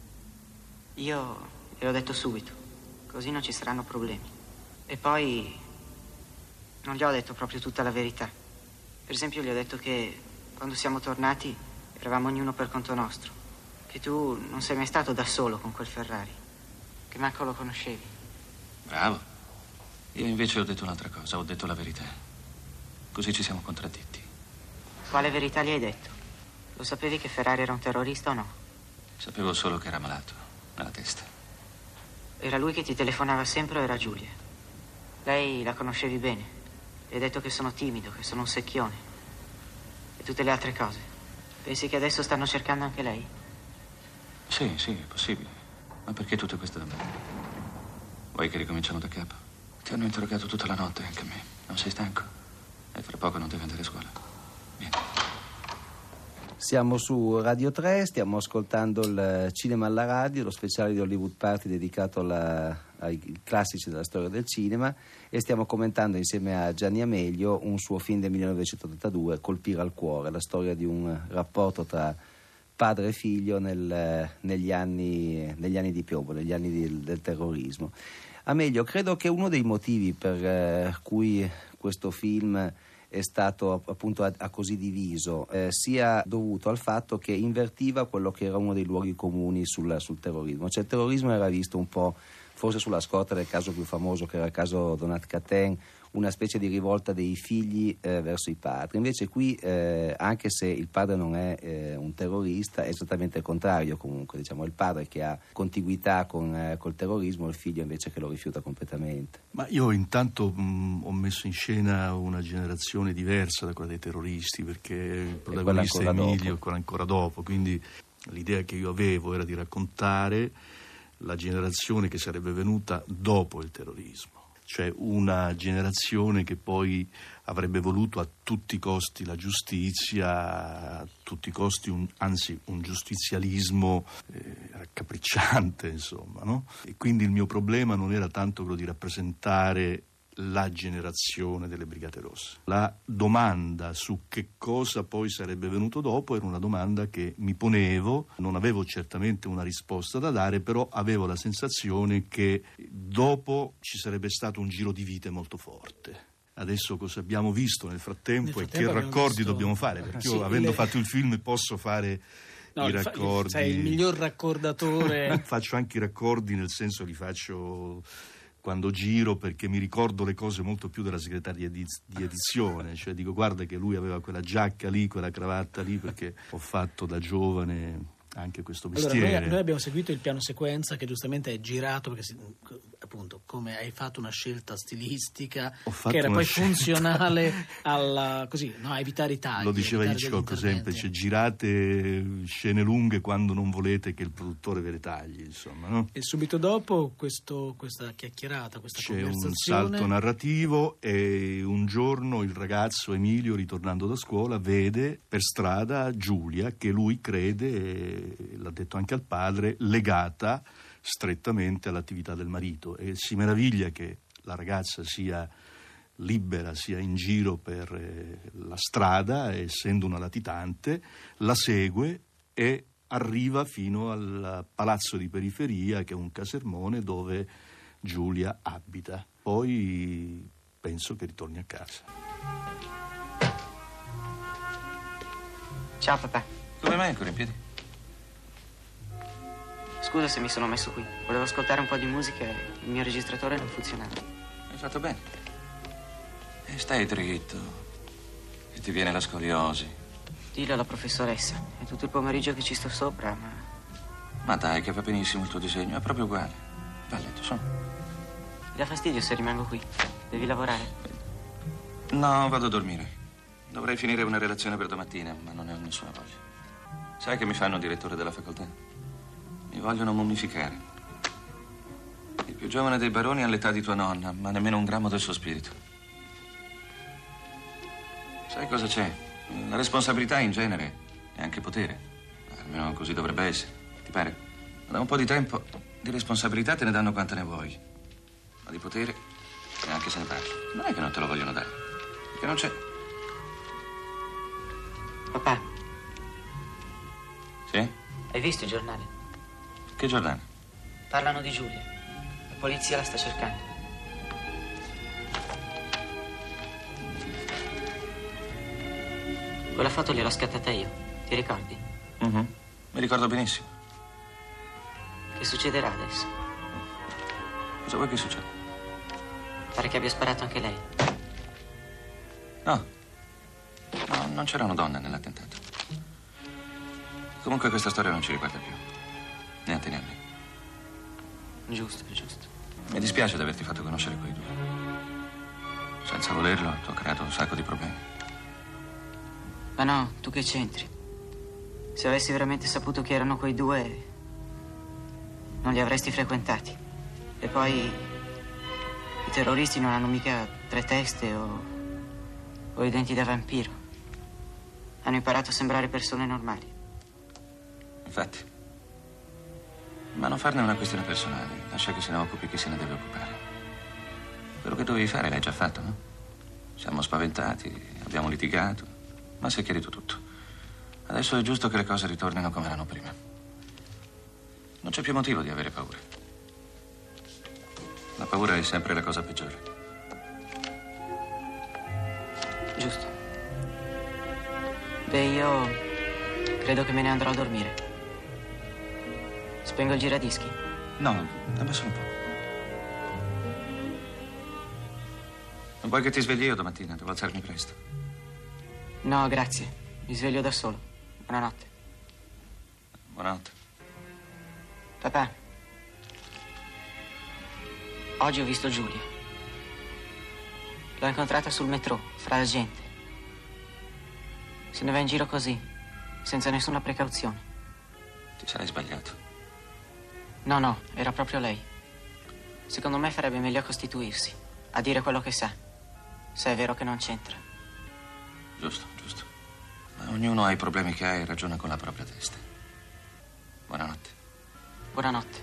Io gliel'ho detto subito, così non ci saranno problemi. E poi non gli ho detto proprio tutta la verità. Per esempio gli ho detto che quando siamo tornati eravamo ognuno per conto nostro, che tu non sei mai stato da solo con quel Ferrari, che manco lo conoscevi. Bravo. Io invece ho detto un'altra cosa, ho detto la verità. Così ci siamo contradditti. Quale verità gli hai detto? Lo sapevi che Ferrari era un terrorista o no? Sapevo solo che era malato, nella testa. Era lui che ti telefonava sempre o era Giulia? Lei la conoscevi bene. Gli hai detto che sono timido, che sono un secchione. E tutte le altre cose. Pensi che adesso stanno cercando anche lei? Sì, è possibile. Ma perché tutte queste domande? Vuoi che ricominciamo da capo? Ti hanno interrogato tutta la notte, anche me. Non sei stanco? E fra poco non devi andare a scuola. Vieni. Siamo su Radio 3, stiamo ascoltando il Cinema alla radio, lo speciale di Hollywood Party dedicato ai classici della storia del cinema, e stiamo commentando insieme a Gianni Amelio un suo film del 1982, Colpire al cuore, la storia di un rapporto tra padre e figlio negli anni di piombo, negli anni del terrorismo. Amelio, credo che uno dei motivi per cui questo film è stato appunto a così diviso sia dovuto al fatto che invertiva quello che era uno dei luoghi comuni sul terrorismo. Cioè il terrorismo era visto un po', forse sulla scorta del caso più famoso che era il caso Donat Kathen, una specie di rivolta dei figli verso i padri. Invece qui, anche se il padre non è un terrorista, è esattamente il contrario. Comunque, diciamo, è il padre che ha contiguità col terrorismo, il figlio invece che lo rifiuta completamente. Ma io intanto ho messo in scena una generazione diversa da quella dei terroristi, perché il protagonista è Emilio, quella ancora dopo, quindi l'idea che io avevo era di raccontare la generazione che sarebbe venuta dopo il terrorismo, cioè una generazione che poi avrebbe voluto a tutti i costi la giustizia, a tutti i costi un giustizialismo raccapricciante, insomma, no? E quindi il mio problema non era tanto quello di rappresentare la generazione delle Brigate Rosse. La domanda su che cosa poi sarebbe venuto dopo era una domanda che mi ponevo, non avevo certamente una risposta da dare, però avevo la sensazione che dopo ci sarebbe stato un giro di vite molto forte. Adesso cosa abbiamo visto nel frattempo e che raccordi dobbiamo fare? Perché io, avendo fatto il film, posso fare i raccordi. Sei il miglior raccordatore. Faccio anche i raccordi, nel senso li faccio quando giro, perché mi ricordo le cose molto più della segretaria di edizione, cioè dico guarda che lui aveva quella giacca lì, quella cravatta lì, perché ho fatto da giovane anche questo mestiere. Allora, noi abbiamo seguito il piano sequenza che giustamente è girato perché appunto, come hai fatto una scelta stilistica che era poi funzionale alla a evitare i tagli. Lo diceva Hitchcock sempre, cioè, girate scene lunghe quando non volete che il produttore ve le tagli, insomma, no? E subito dopo questa chiacchierata, questa conversazione, un salto narrativo e un giorno il ragazzo Emilio, ritornando da scuola, vede per strada Giulia, che lui crede, l'ha detto anche al padre, legata strettamente all'attività del marito, e si meraviglia che la ragazza sia libera, sia in giro per la strada, essendo una latitante, la segue e arriva fino al palazzo di periferia, che è un casermone dove Giulia abita. Poi penso che ritorni a casa. Ciao papà. Come mai ancora in piedi? Scusa se mi sono messo qui. Volevo ascoltare un po' di musica e il mio registratore non funzionava. Hai fatto bene. E stai dritto, che ti viene la scoliosi. Dillo alla professoressa. È tutto il pomeriggio che ci sto sopra, ma... Ma dai, che va benissimo il tuo disegno, è proprio uguale. Va a letto, su. Ti dà fastidio se rimango qui? Devi lavorare? No, vado a dormire. Dovrei finire una relazione per domattina, ma non ne ho nessuna voglia. Sai che mi fanno direttore della facoltà? Mi vogliono mummificare. Il più giovane dei baroni all'età di tua nonna, ma nemmeno un grammo del suo spirito. Sai cosa c'è? La responsabilità in genere è anche potere. Almeno così dovrebbe essere. Ti pare? Da un po' di tempo di responsabilità te ne danno quante ne vuoi. Ma di potere neanche se ne parla. Non è che non te lo vogliono dare, perché non c'è. Papà. Sì? Hai visto il giornale? Che giornale? Parlano di Giulia. La polizia la sta cercando. Quella foto gliel'ho scattata io. Ti ricordi? Mi ricordo benissimo. Che succederà adesso? Cosa vuoi che succeda? Pare che abbia sparato anche lei. No, non c'erano donne nell'attentato. Comunque questa storia non ci riguarda più. Ne atteniamo. Giusto, giusto. Mi dispiace di averti fatto conoscere quei due. Senza volerlo, ti ho creato un sacco di problemi. Ma no, tu che c'entri? Se avessi veramente saputo chi erano quei due, non li avresti frequentati. E poi i terroristi non hanno mica 3 teste o i denti da vampiro. Hanno imparato a sembrare persone normali. Infatti. Ma non farne una questione personale. Lascia che se ne occupi chi se ne deve occupare. Quello che dovevi fare l'hai già fatto, no? Siamo spaventati, abbiamo litigato, ma si è chiarito tutto. Adesso è giusto che le cose ritornino come erano prima. Non c'è più motivo di avere paura. La paura è sempre la cosa peggiore. Giusto. Beh, io credo che me ne andrò a dormire. Spengo il giradischi? No, dammi solo un po'. vuoi che ti svegli io domattina? Devo alzarmi presto. No, grazie. Mi sveglio da solo. Buonanotte. Buonanotte. Papà. Oggi ho visto Giulia. L'ho incontrata sul metro, fra la gente. Se ne va in giro così, senza nessuna precauzione. Ti sarai sbagliato. No, era proprio lei. Secondo me farebbe meglio a costituirsi, a dire quello che sa, se è vero che non c'entra. Giusto. Ma ognuno ha i problemi che ha e ragiona con la propria testa. Buonanotte. Buonanotte.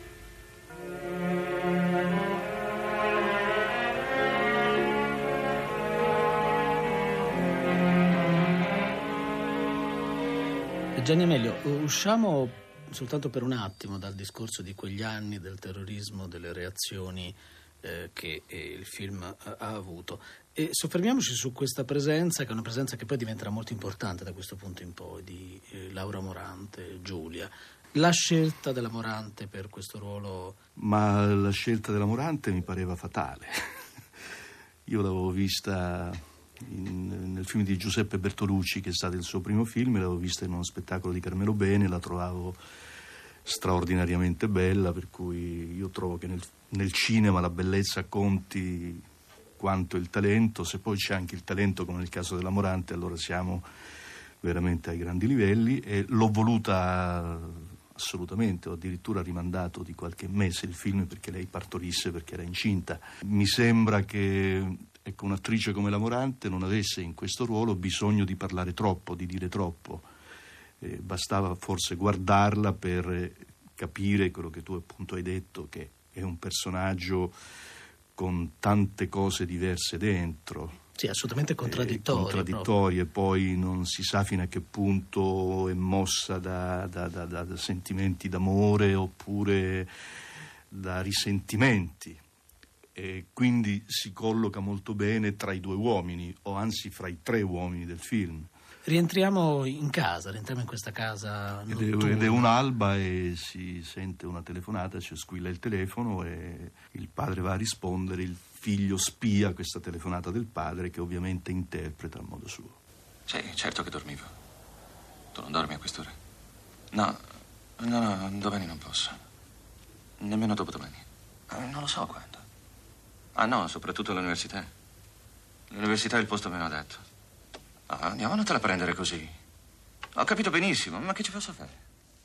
Gianni Amelio, usciamo soltanto per un attimo dal discorso di quegli anni del terrorismo, delle reazioni che il film ha avuto, e soffermiamoci su questa presenza, che è una presenza che poi diventerà molto importante da questo punto in poi, di Laura Morante, Giulia. La scelta della Morante per questo ruolo? Ma la scelta della Morante mi pareva fatale. Io l'avevo vista nel film di Giuseppe Bertolucci, che è stato il suo primo film, l'avevo vista in uno spettacolo di Carmelo Bene, la trovavo straordinariamente bella, per cui io trovo che nel cinema la bellezza conti quanto il talento. Se poi c'è anche il talento, come nel caso della Morante, allora siamo veramente ai grandi livelli, e l'ho voluta assolutamente. Ho addirittura rimandato di qualche mese il film perché lei partorisse, perché era incinta. Mi sembra che un'attrice come la Morante non avesse in questo ruolo bisogno di parlare troppo, di dire troppo. Bastava forse guardarla per capire quello che tu appunto hai detto, che è un personaggio con tante cose diverse dentro. Sì, assolutamente contraddittorie, poi non si sa fino a che punto è mossa da sentimenti d'amore oppure da risentimenti, e quindi si colloca molto bene tra i due uomini, o anzi fra i tre uomini del film. Rientriamo in questa casa notturna. Ed è un'alba e si sente una telefonata, cioè squilla il telefono e il padre va a rispondere, il figlio spia questa telefonata del padre, che ovviamente interpreta a modo suo. Sì, certo che dormivo. Tu non dormi a quest'ora? No, domani non posso. Nemmeno dopodomani. Non lo so quando. No, soprattutto all'università. L'università è il posto meno adatto. Andiamo, non te la prendere così. Ho capito benissimo, ma che ci posso fare?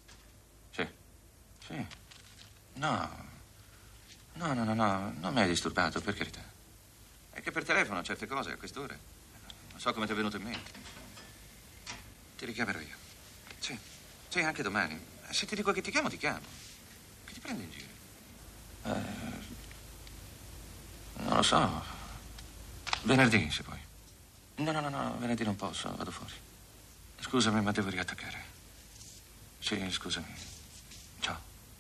Sì. No, non mi hai disturbato, per carità. È che per telefono certe cose a quest'ora. Non so come ti è venuto in mente. Ti richiamerò io. Sì, anche domani. Se ti dico che ti chiamo, ti chiamo. Che ti prendi in giro? Non lo so. Venerdì, se puoi. No, venerdì non posso, vado fuori. Scusami, ma devo riattaccare. Sì, scusami. Ciao.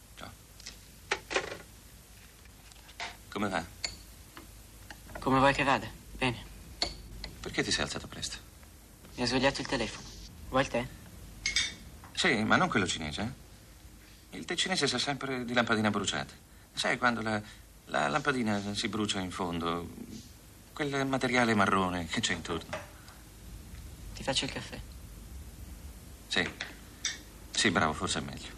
Come va? Come vuoi che vada? Bene. Perché ti sei alzato presto? Mi ha svegliato il telefono. Vuoi il tè? Sì, ma non quello cinese. Il tè cinese sa sempre di lampadina bruciata. Sai quando la lampadina si brucia in fondo? Quel materiale marrone che c'è intorno. Ti faccio il caffè? Sì, bravo, forse è meglio.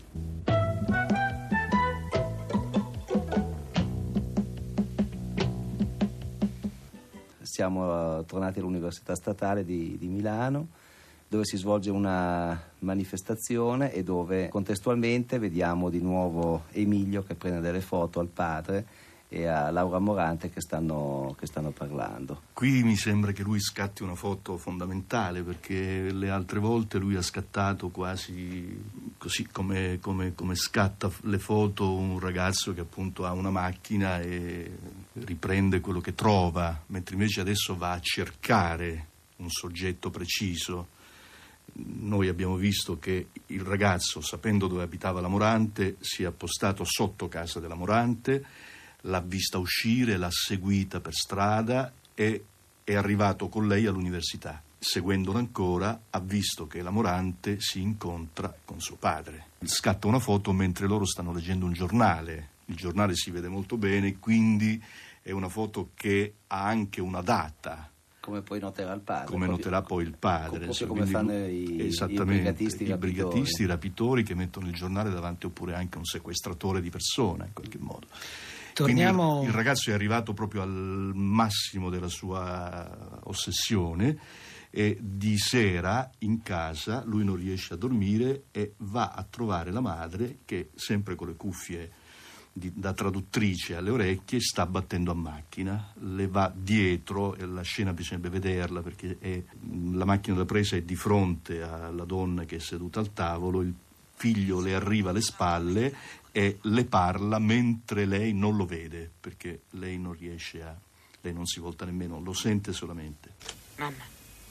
Siamo tornati all'Università Statale di Milano, dove si svolge una manifestazione e dove contestualmente vediamo di nuovo Emilio che prende delle foto al padre e a Laura Morante che stanno parlando. Qui mi sembra che lui scatti una foto fondamentale, perché le altre volte lui ha scattato quasi così come scatta le foto un ragazzo che appunto ha una macchina e riprende quello che trova, mentre invece adesso va a cercare un soggetto preciso. Noi abbiamo visto che il ragazzo, sapendo dove abitava la Morante, si è appostato sotto casa della Morante, l'ha vista uscire, l'ha seguita per strada e è arrivato con lei all'università. Seguendola ancora, ha visto che la Morante si incontra con suo padre. Scatta una foto mentre loro stanno leggendo un giornale. Il giornale si vede molto bene, quindi è una foto che ha anche una data. Come poi noterà il padre. Come noterà poi il padre. Proprio come fanno i brigatisti, i rapitori che mettono il giornale davanti, oppure anche un sequestratore di persona in qualche modo. Torniamo... Quindi il ragazzo è arrivato proprio al massimo della sua ossessione e di sera in casa lui non riesce a dormire e va a trovare la madre che, sempre con le cuffie da traduttrice alle orecchie, sta battendo a macchina, le va dietro e la scena bisognerebbe vederla perché la macchina da presa è di fronte alla donna che è seduta al tavolo, il figlio le arriva alle spalle e le parla mentre lei non lo vede, perché lei non riesce lei non si volta nemmeno, lo sente solamente. Mamma,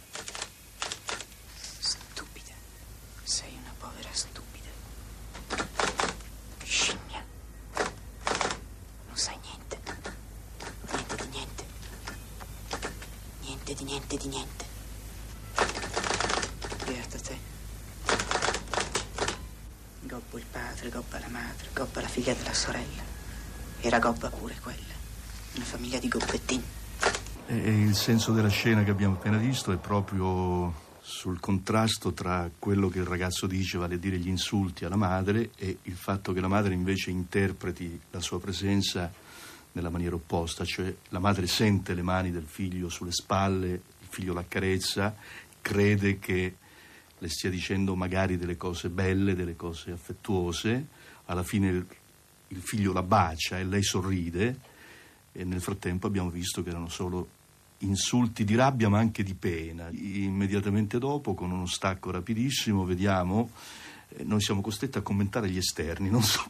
stupida, sei una povera stupida. Scimmia, non sai niente. Niente di niente. Niente di niente di niente. Beata te. Gobbo il padre, gobba la madre, gobba la figlia della sorella. Era gobba pure quella. Una famiglia di gobbettini. E il senso della scena che abbiamo appena visto è proprio sul contrasto tra quello che il ragazzo dice, vale a dire gli insulti alla madre, e il fatto che la madre invece interpreti la sua presenza nella maniera opposta, cioè la madre sente le mani del figlio sulle spalle, il figlio l'accarezza, crede che le stia dicendo magari delle cose belle, delle cose affettuose, alla fine il figlio la bacia e lei sorride, e nel frattempo abbiamo visto che erano solo insulti di rabbia ma anche di pena. Immediatamente dopo, con uno stacco rapidissimo, vediamo, noi siamo costretti a commentare gli esterni, non so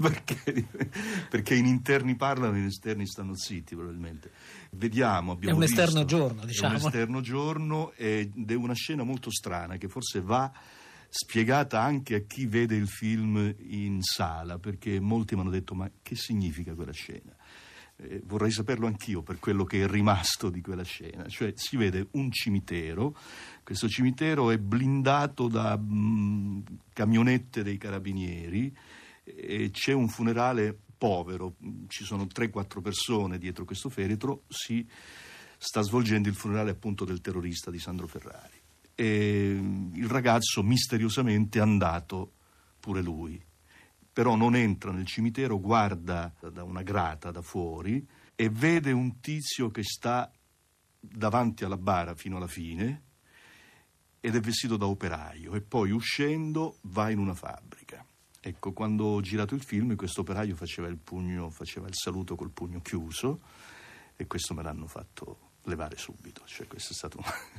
perché in interni parlano e in esterni stanno zitti probabilmente. Vediamo, abbiamo visto, esterno giorno, diciamo. È un esterno giorno ed è una scena molto strana che forse va spiegata anche a chi vede il film in sala, perché molti mi hanno detto: ma che significa quella scena? Vorrei saperlo anch'io, per quello che è rimasto di quella scena. Cioè si vede un cimitero, questo cimitero è blindato da camionette dei carabinieri e c'è un funerale povero, ci sono 3-4 persone dietro questo feretro, si sta svolgendo il funerale appunto del terrorista di Sandro Ferrari e il ragazzo misteriosamente è andato pure lui. Però non entra nel cimitero, guarda da una grata da fuori e vede un tizio che sta davanti alla bara fino alla fine ed è vestito da operaio e poi uscendo va in una fabbrica. Ecco, quando ho girato il film questo operaio faceva il saluto col pugno chiuso e questo me l'hanno fatto levare subito, cioè questo è stato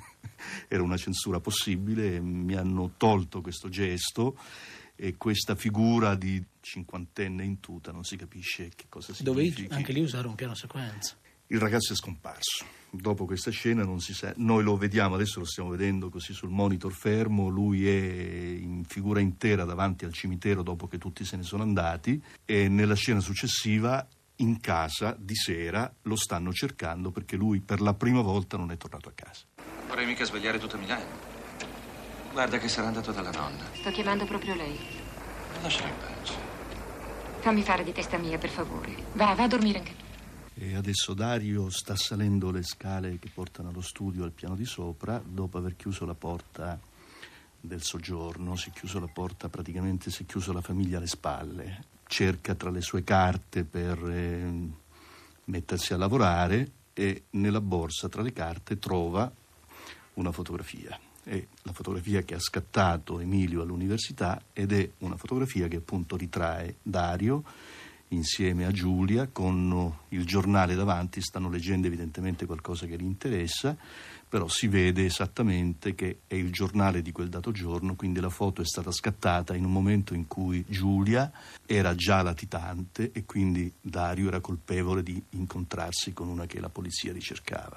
era una censura possibile, mi hanno tolto questo gesto e questa figura di cinquantenne in tuta, non si capisce che cosa significhi. Dovevi anche lì usare un piano sequenza. Il ragazzo è scomparso. Dopo questa scena non si sa, noi lo vediamo, adesso lo stiamo vedendo così sul monitor fermo, lui è in figura intera davanti al cimitero dopo che tutti se ne sono andati e nella scena successiva in casa di sera lo stanno cercando perché lui per la prima volta non è tornato a casa. Non vorrei mica svegliare tutta Milano. Guarda che sarà andato dalla nonna. Sto chiamando proprio lei. Lasciala in pace. Fammi fare di testa mia, per favore. Va a dormire anche tu. E adesso Dario sta salendo le scale che portano allo studio al piano di sopra, dopo aver chiuso la porta del soggiorno, si è chiuso la porta, praticamente si è chiuso la famiglia alle spalle. Cerca tra le sue carte per mettersi a lavorare e nella borsa tra le carte trova una fotografia. È la fotografia che ha scattato Emilio all'università ed è una fotografia che appunto ritrae Dario insieme a Giulia con il giornale davanti, stanno leggendo evidentemente qualcosa che li interessa, però si vede esattamente che è il giornale di quel dato giorno, quindi la foto è stata scattata in un momento in cui Giulia era già latitante e quindi Dario era colpevole di incontrarsi con una che la polizia ricercava.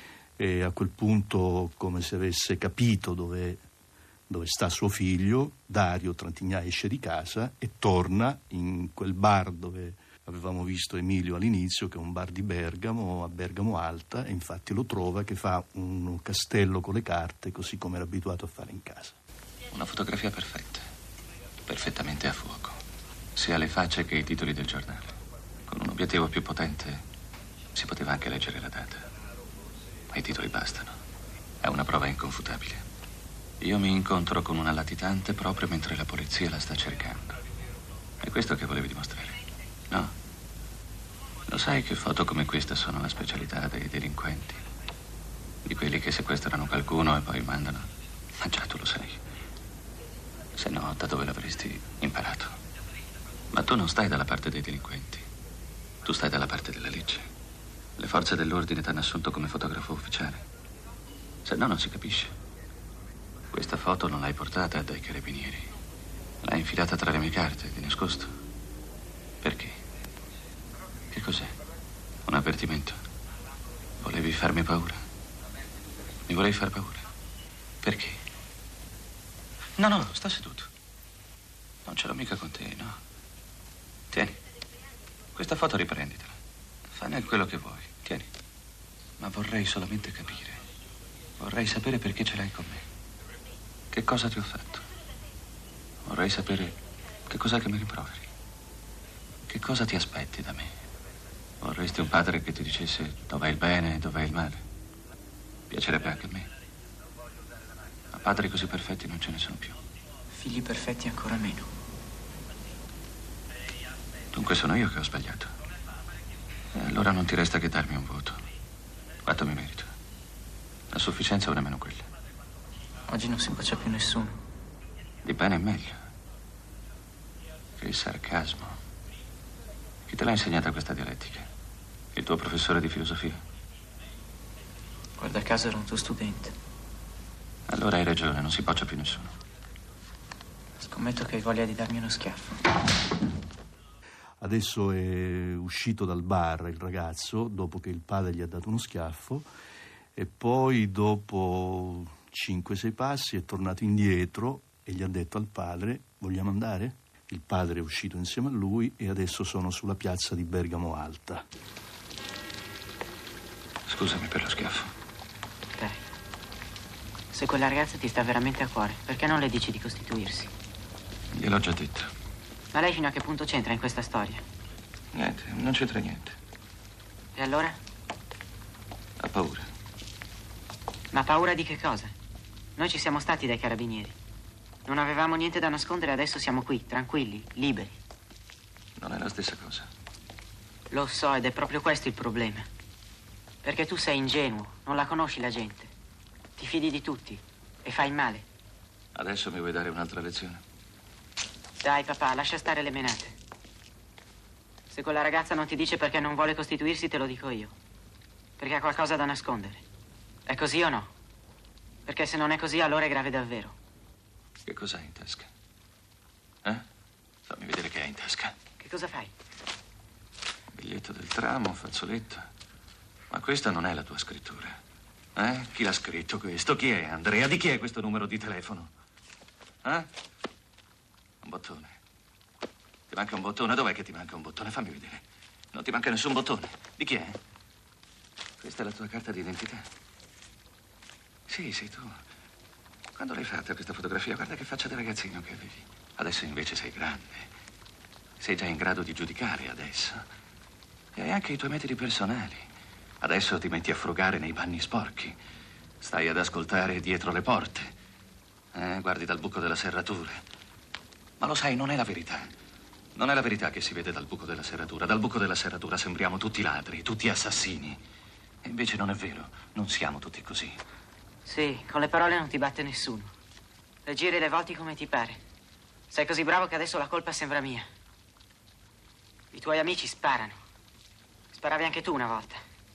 E a quel punto, come se avesse capito dove sta suo figlio, Dario Trantignà esce di casa e torna in quel bar dove avevamo visto Emilio all'inizio, che è un bar di Bergamo, a Bergamo Alta, e infatti lo trova che fa un castello con le carte, così come era abituato a fare in casa. Una fotografia perfetta, perfettamente a fuoco, sia le facce che i titoli del giornale. Con un obiettivo più potente Si poteva anche leggere la data. Ma i titoli bastano. È una prova inconfutabile. Io mi incontro con una latitante proprio mentre la polizia la sta cercando. È questo che volevi dimostrare, no? Lo sai che foto come questa sono la specialità dei delinquenti? Di quelli che sequestrano qualcuno e poi mandano. Ma già tu lo sai. Se no, da dove l'avresti imparato? Ma tu non stai dalla parte dei delinquenti. Tu stai dalla parte della legge. Le forze dell'ordine ti hanno assunto come fotografo ufficiale. Se no, non si capisce. Questa foto non l'hai portata dai carabinieri. L'hai infilata tra le mie carte, di nascosto. Perché? Che cos'è? Un avvertimento? Volevi farmi paura? Mi volevi far paura? Perché? No, sta seduto. Non ce l'ho mica con te, no? Tieni. Questa foto riprenditela. Fanne quello che vuoi. Tieni. Ma vorrei solamente capire. Vorrei sapere perché ce l'hai con me. Che cosa ti ho fatto? Vorrei sapere che cos'è che mi rimproveri. Che cosa ti aspetti da me? Vorresti un padre che ti dicesse dov'è il bene e dov'è il male? Piacerebbe anche a me. Ma padri così perfetti non ce ne sono più. Figli perfetti ancora meno. Dunque sono io che ho sbagliato. E allora non ti resta che darmi un voto. Quanto mi merito? La sufficienza o nemmeno quella? Oggi non si bacia più nessuno. Di bene e meglio. Che sarcasmo. Chi te l'ha insegnata questa dialettica? Il tuo professore di filosofia? Guarda caso era un tuo studente. Allora hai ragione, non si bacia più nessuno. Scommetto che hai voglia di darmi uno schiaffo. Adesso è uscito dal bar il ragazzo dopo che il padre gli ha dato uno schiaffo e poi dopo 5-6 passi è tornato indietro e gli ha detto al padre: vogliamo andare? Il padre è uscito insieme a lui e adesso sono sulla piazza di Bergamo Alta. Scusami per lo schiaffo. Dai. Se quella ragazza ti sta veramente a cuore, perché non le dici di costituirsi? Gliel'ho già detto. Ma lei fino a che punto c'entra in questa storia? Niente, non c'entra niente. E allora? Ha paura. Ma paura di che cosa? Noi ci siamo stati dai carabinieri. Non avevamo niente da nascondere, adesso siamo qui, tranquilli, liberi. Non è la stessa cosa. Lo so, ed è proprio questo il problema. Perché tu sei ingenuo, non la conosci la gente. Ti fidi di tutti e fai male. Adesso mi vuoi dare un'altra lezione? Dai, papà, lascia stare le menate. Se quella ragazza non ti dice perché non vuole costituirsi, te lo dico io. Perché ha qualcosa da nascondere. È così o no? Perché se non è così, allora è grave davvero. Che cos'hai in tasca? Fammi vedere che hai in tasca. Che cosa fai? Biglietto del tram, un fazzoletto. Ma questa non è la tua scrittura. Chi l'ha scritto questo? Chi è, Andrea? Di chi è questo numero di telefono? Un bottone. Ti manca un bottone? Dov'è che ti manca un bottone? Fammi vedere. Non ti manca nessun bottone. Di chi è? Questa è la tua carta d'identità? Sì, sei tu. Quando l'hai fatta questa fotografia? Guarda che faccia da ragazzino che avevi. Adesso invece sei grande. Sei già in grado di giudicare adesso. E hai anche i tuoi metodi personali. Adesso ti metti a frugare nei panni sporchi. Stai ad ascoltare dietro le porte. Guardi dal buco della serratura. Ma lo sai, non è la verità. Non è la verità che si vede dal buco della serratura. Dal buco della serratura sembriamo tutti ladri, tutti assassini. E invece non è vero. Non siamo tutti così. Sì, con le parole non ti batte nessuno. Le giri e le volti come ti pare. Sei così bravo che adesso la colpa sembra mia. I tuoi amici sparano. Sparavi anche tu una volta.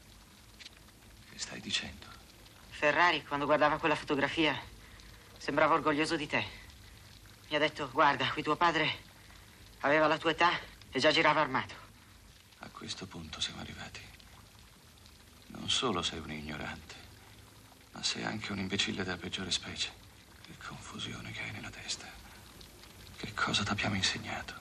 Che stai dicendo? Ferrari, quando guardava quella fotografia, sembrava orgoglioso di te. Mi ha detto: guarda, qui tuo padre aveva la tua età e già girava armato. A questo punto siamo arrivati. Non solo sei un ignorante, ma sei anche un imbecille della peggiore specie. Che confusione che hai nella testa. Che cosa ti abbiamo insegnato?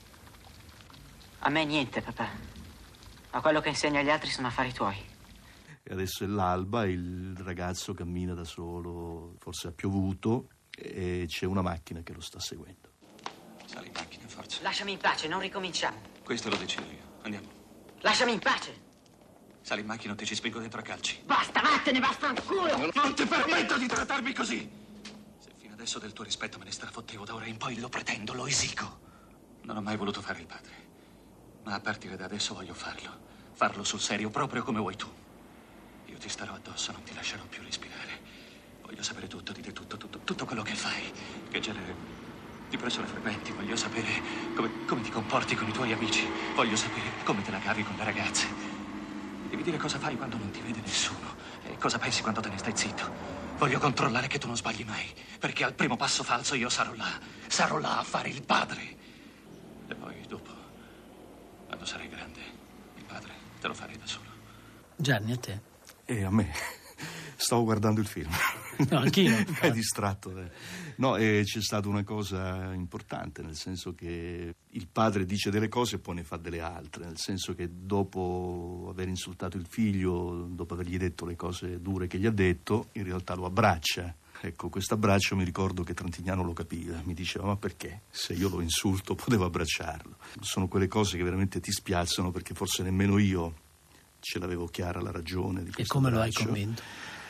A me niente, papà. Ma quello che insegno agli altri sono affari tuoi. E adesso è l'alba, il ragazzo cammina da solo, forse ha piovuto e c'è una macchina che lo sta seguendo. Sali in macchina, forza. Lasciami in pace, non ricominciamo. Questo lo decido io. Andiamo. Lasciami in pace. Sali in macchina o ti ci spingo dentro a calci. Basta, vattene, vaffanculo! Non ti permetto di trattarmi così! Se fino adesso del tuo rispetto me ne strafottevo, da ora in poi lo pretendo, lo esigo. Non ho mai voluto fare il padre, ma a partire da adesso voglio farlo. Farlo sul serio, proprio come vuoi tu. Io ti starò addosso, non ti lascerò più respirare. Voglio sapere tutto di te, tutto quello che fai. Che genere di persone frequenti. Voglio sapere come ti comporti con i tuoi amici. Voglio sapere come te la cavi con le ragazze. Devi dire cosa fai quando non ti vede nessuno e cosa pensi quando te ne stai zitto. Voglio controllare che tu non sbagli mai, perché al primo passo falso io sarò là a fare il padre. E poi dopo, quando sarai grande, il padre te lo farei da solo. Gianni, a te? E a me. Stavo guardando il film. No, anch'io. È distratto. No, c'è stata una cosa importante, nel senso che il padre dice delle cose e poi ne fa delle altre, nel senso che dopo aver insultato il figlio, dopo avergli detto le cose dure che gli ha detto, in realtà lo abbraccia. Ecco, questo abbraccio mi ricordo che Trantignano lo capiva, mi diceva: ma perché? Se io lo insulto potevo abbracciarlo. Sono quelle cose che veramente ti spiazzano, perché forse nemmeno io ce l'avevo chiara la ragione di questo. E come abbraccio. lo hai convinto?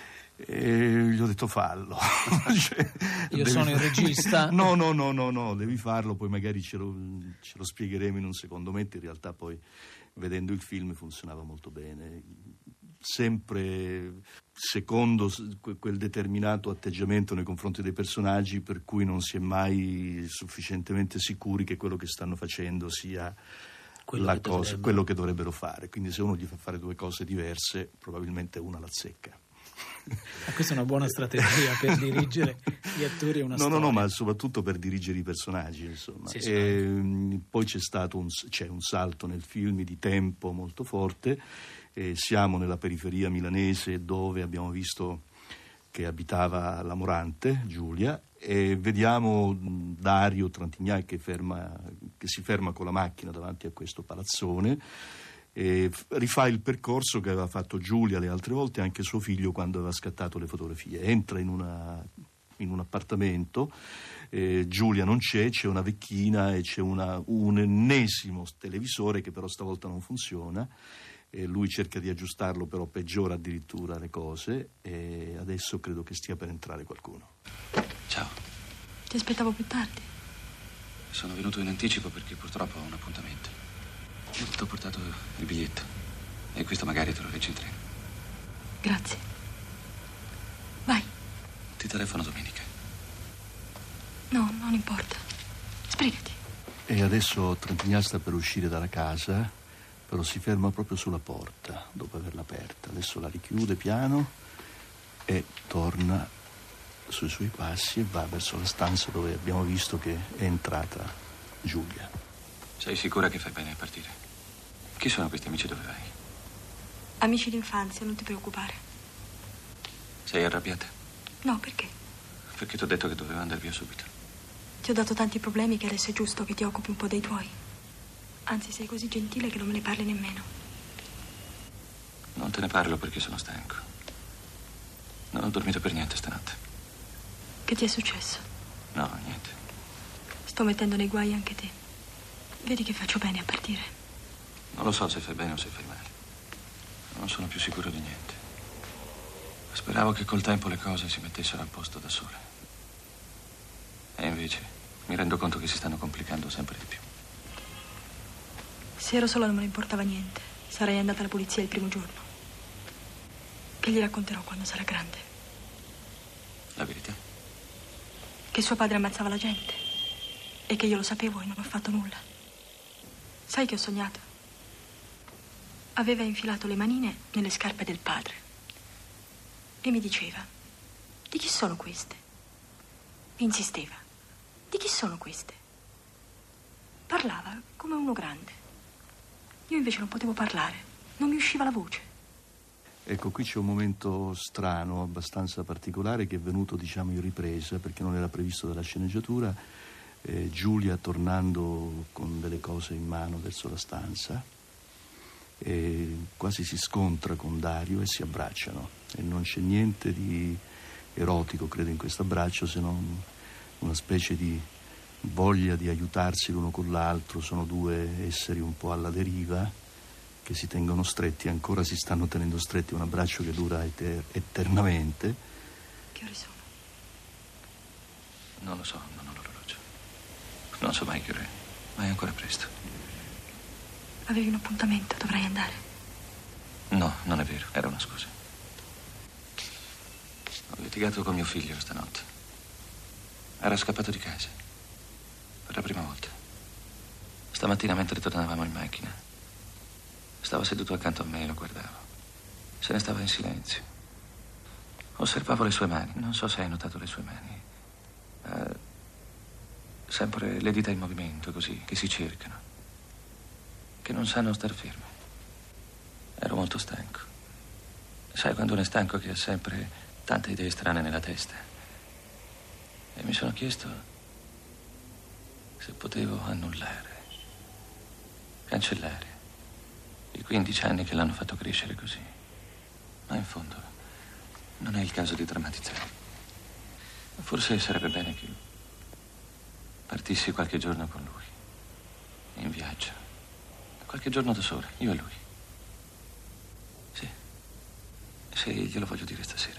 E gli ho detto: fallo. Cioè, io sono il regista. No, devi farlo, poi magari ce lo spiegheremo in un secondo momento. In realtà poi, vedendo il film, funzionava molto bene, sempre secondo quel determinato atteggiamento nei confronti dei personaggi, per cui non si è mai sufficientemente sicuri che quello che stanno facendo sia quello che dovrebbero fare. Quindi se uno gli fa fare due cose diverse, probabilmente una l'azzecca. Questa è una buona strategia per dirigere gli attori a una storia. No, ma soprattutto per dirigere i personaggi, insomma. Sì, poi c'è stato un salto nel film di tempo molto forte. Siamo nella periferia milanese, dove abbiamo visto che abitava la Morante, Giulia, e vediamo Dario Trantignà che si ferma con la macchina davanti a questo palazzone. E rifà il percorso che aveva fatto Giulia le altre volte, anche suo figlio, quando aveva scattato le fotografie. Entra in un appartamento, Giulia non c'è una vecchina e c'è un ennesimo televisore che però stavolta non funziona, e lui cerca di aggiustarlo, però peggiora addirittura le cose, e adesso credo che stia per entrare qualcuno. Ciao. Ti aspettavo più tardi. Sono venuto in anticipo perché purtroppo ho un appuntamento. Io ti ho portato il biglietto e questo magari te lo leggi in treno. Grazie. Vai. Ti telefono domenica. No, non importa. Sbrigati. E adesso Trantignà sta per uscire dalla casa, però si ferma proprio sulla porta dopo averla aperta. Adesso la richiude piano e torna sui suoi passi e va verso la stanza dove abbiamo visto che è entrata Giulia. Sei sicura che fai bene a partire? Chi sono questi amici, dove vai? Amici d'infanzia, non ti preoccupare. Sei arrabbiata? No, perché? Perché ti ho detto che dovevo andare via subito. Ti ho dato tanti problemi che adesso è giusto che ti occupi un po' dei tuoi. Anzi, sei così gentile che non me ne parli nemmeno. Non te ne parlo perché sono stanco. Non ho dormito per niente stanotte. Che ti è successo? No, niente. Sto mettendo nei guai anche te. Vedi che faccio bene a partire. Non lo so se fai bene o se fai male. Non sono più sicuro di niente. Speravo che col tempo le cose si mettessero a posto da sole. E invece mi rendo conto che si stanno complicando sempre di più. Se ero sola non me ne importava niente. Sarei andata alla polizia il primo giorno. Che gli racconterò quando sarà grande. La verità? Che suo padre ammazzava la gente. E che io lo sapevo e non ho fatto nulla. Sai che ho sognato? Aveva infilato le manine nelle scarpe del padre. E mi diceva: di chi sono queste? Insisteva: di chi sono queste? Parlava come uno grande. Io invece non potevo parlare, non mi usciva la voce. Ecco, qui c'è un momento strano, abbastanza particolare, che è venuto, diciamo, in ripresa, perché non era previsto dalla sceneggiatura. Giulia tornando con delle cose in mano verso la stanza, e quasi si scontra con Dario e si abbracciano, e non c'è niente di erotico, credo, in questo abbraccio, se non una specie di voglia di aiutarsi l'uno con l'altro. Sono due esseri un po' alla deriva che si tengono stretti, ancora si stanno tenendo stretti, un abbraccio che dura eternamente. Che ore sono? Non lo so, non ho l'orologio. Non so mai che ore è, ma è ancora presto. Avevi un appuntamento, dovrai andare. No, non è vero, era una scusa. Ho litigato con mio figlio stanotte. Era scappato di casa. Per la prima volta. Stamattina mentre tornavamo in macchina, stava seduto accanto a me e lo guardavo. Se ne stava in silenzio. Osservavo le sue mani. Non so se hai notato le sue mani. Sempre le dita in movimento, così, che si cercano. Che non sanno star ferme. Ero molto stanco. Sai quando uno è stanco che ha sempre tante idee strane nella testa? E mi sono chiesto se potevo annullare, cancellare i 15 anni che l'hanno fatto crescere così. Ma in fondo non è il caso di drammatizzare. Forse sarebbe bene che partissi qualche giorno con lui, in viaggio. Qualche giorno da solo, io e lui. Sì. Sì, glielo voglio dire stasera.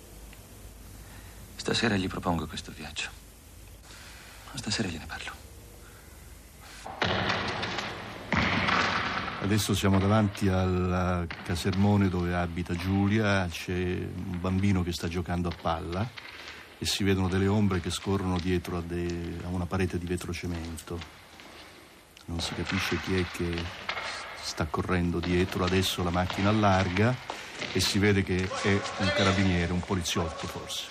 Stasera gli propongo questo viaggio. Stasera gliene parlo. Adesso siamo davanti al casermone dove abita Giulia. C'è un bambino che sta giocando a palla e si vedono delle ombre che scorrono dietro a una parete di vetrocemento. Non si capisce chi è che sta correndo dietro. Adesso la macchina allarga e si vede che è un carabiniere, un poliziotto forse.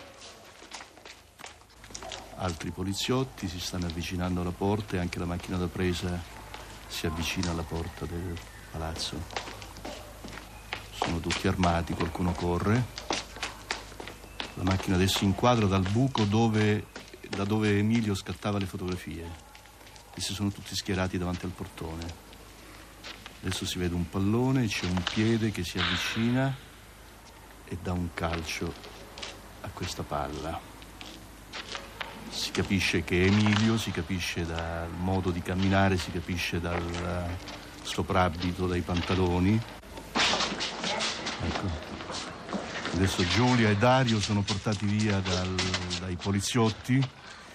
Altri poliziotti si stanno avvicinando alla porta e anche la macchina da presa si avvicina alla porta del palazzo. Sono tutti armati, qualcuno corre. La macchina adesso inquadra dal buco da dove Emilio scattava le fotografie e si sono tutti schierati davanti al portone. Adesso si vede un pallone, c'è un piede che si avvicina e dà un calcio a questa palla. Si capisce che è Emilio, si capisce dal modo di camminare, si capisce dal soprabito, dai pantaloni. Ecco. Adesso Giulia e Dario sono portati via dai poliziotti.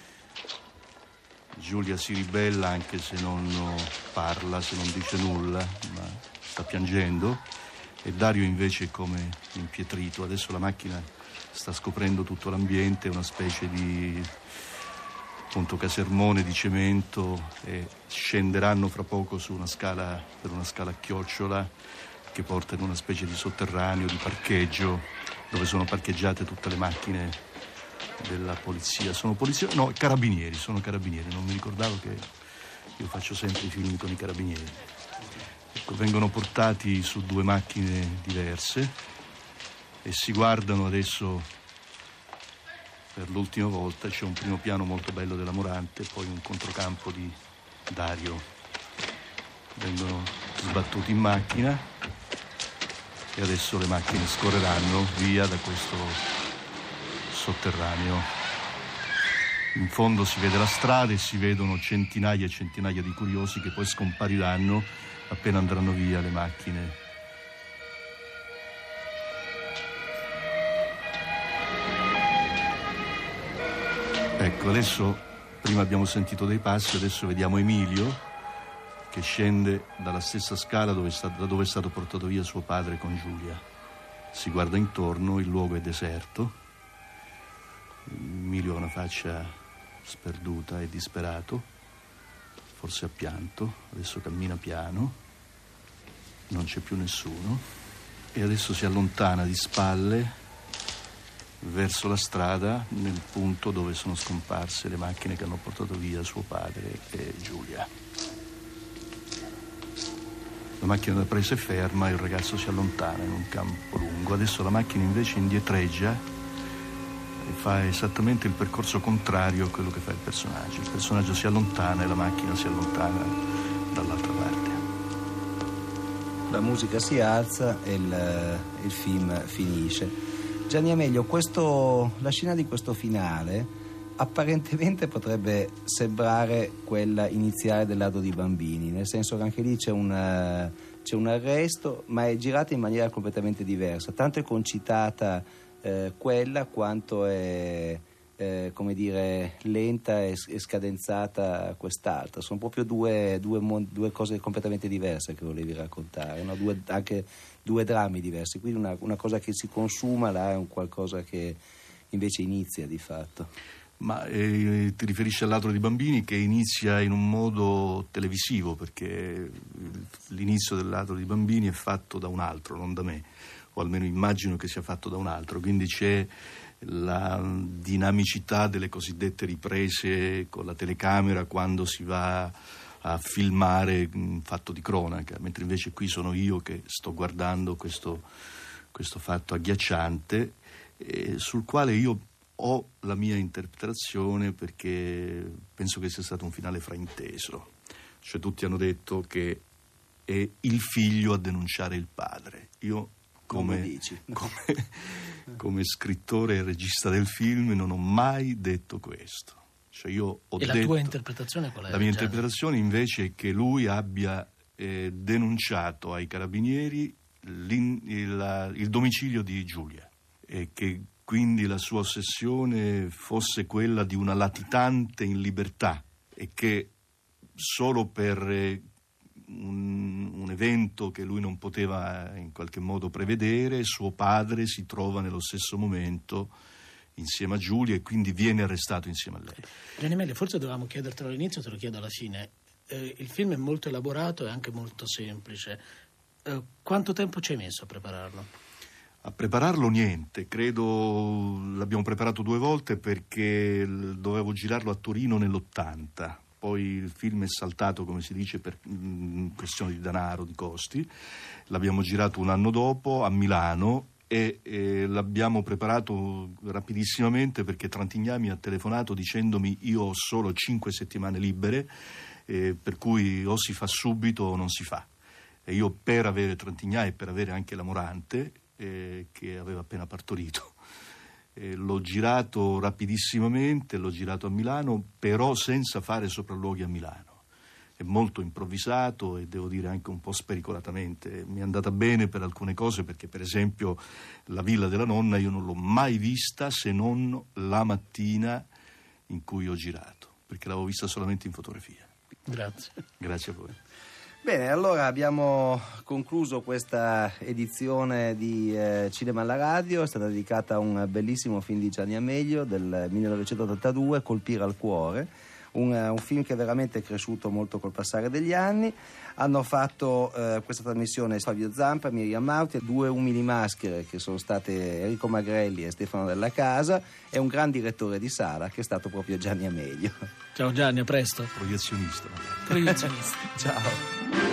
Giulia si ribella anche se non parla, se non dice nulla, ma sta piangendo. E Dario invece è come impietrito. Adesso la macchina sta scoprendo tutto l'ambiente, una specie di appunto casermone di cemento, e scenderanno fra poco su una scala a chiocciola che porta in una specie di sotterraneo, di parcheggio, dove sono parcheggiate tutte le macchine della polizia. Sono carabinieri, non mi ricordavo che io faccio sempre i film con i carabinieri. Ecco, vengono portati su 2 macchine diverse e si guardano adesso per l'ultima volta. C'è un primo piano molto bello della Morante, poi un controcampo di Dario. Vengono sbattuti in macchina e adesso le macchine scorreranno via da questo sotterraneo. In fondo si vede la strada e si vedono centinaia e centinaia di curiosi che poi scompariranno appena andranno via le macchine. Ecco, adesso prima abbiamo sentito dei passi, adesso vediamo Emilio che scende dalla stessa scala da dove è stato portato via suo padre con Giulia. Si guarda intorno, il luogo è deserto. Emilio ha una faccia sperduta e disperato, forse ha pianto, adesso cammina piano, non c'è più nessuno e adesso si allontana di spalle verso la strada, nel punto dove sono scomparse le macchine che hanno portato via suo padre e Giulia. La macchina da presa è ferma e il ragazzo si allontana in un campo lungo. Adesso la macchina invece indietreggia e fa esattamente il percorso contrario a quello che fa il personaggio. Il personaggio si allontana e la macchina si allontana dall'altra parte. La musica si alza e il film finisce. Gianni Amelio, la scena di questo finale apparentemente potrebbe sembrare quella iniziale del Ladro di bambini, nel senso che anche lì c'è c'è un arresto, ma è girata in maniera completamente diversa. Tanto è concitata quella quanto è come dire lenta e scadenzata quest'altra. Sono proprio due cose completamente diverse che volevi raccontare, no? Anche due drammi diversi, quindi una cosa che si consuma là è un qualcosa che invece inizia di fatto. Ma ti riferisci al Ladro di bambini, che inizia in un modo televisivo, perché l'inizio del Ladro di bambini è fatto da un altro, non da me, o almeno immagino che sia fatto da un altro, quindi c'è la dinamicità delle cosiddette riprese con la telecamera quando si va a filmare un fatto di cronaca, mentre invece qui sono io che sto guardando questo fatto agghiacciante, sul quale io ho la mia interpretazione, perché penso che sia stato un finale frainteso. Cioè, tutti hanno detto che è il figlio a denunciare il padre. Io come scrittore e regista del film non ho mai detto questo. Cioè, io ho la tua interpretazione qual è? La mia interpretazione invece è che lui abbia denunciato ai carabinieri il domicilio di Giulia, e che quindi la sua ossessione fosse quella di una latitante in libertà, e che solo per un evento che lui non poteva in qualche modo prevedere, suo padre si trova nello stesso momento insieme a Giulia e quindi viene arrestato insieme a lei. Gianni Amelio, forse dovevamo chiedertelo all'inizio, te lo chiedo alla fine. Il film è molto elaborato e anche molto semplice. Quanto tempo ci hai messo a prepararlo? A prepararlo niente, credo l'abbiamo preparato 2 volte, perché dovevo girarlo a Torino nell'80, poi il film è saltato, come si dice, per questione di denaro, di costi. L'abbiamo girato un anno dopo a Milano e l'abbiamo preparato rapidissimamente, perché Trintignant mi ha telefonato dicendomi: io ho solo 5 settimane libere, per cui o si fa subito o non si fa. E io, per avere Trintignant e per avere anche la Morante, che aveva appena partorito, l'ho girato rapidissimamente, l'ho girato a Milano, però senza fare sopralluoghi a Milano. È molto improvvisato e devo dire anche un po' spericolatamente. Mi è andata bene per alcune cose, perché per esempio la villa della nonna io non l'ho mai vista se non la mattina in cui ho girato, perché l'avevo vista solamente in fotografia. Grazie. Grazie a voi. Bene, allora abbiamo concluso questa edizione di Cinema alla Radio. È stata dedicata a un bellissimo film di Gianni Amelio del 1982, Colpire al cuore, un film che veramente è cresciuto molto col passare degli anni. Hanno fatto questa trasmissione Fabio Zampa, Miriam Mauti, 2 umili maschere che sono state Enrico Magrelli e Stefano Della Casa, e un gran direttore di sala che è stato proprio Gianni Amelio. Ciao Gianni, a presto. Proiezionista. Proiezionista. Ciao.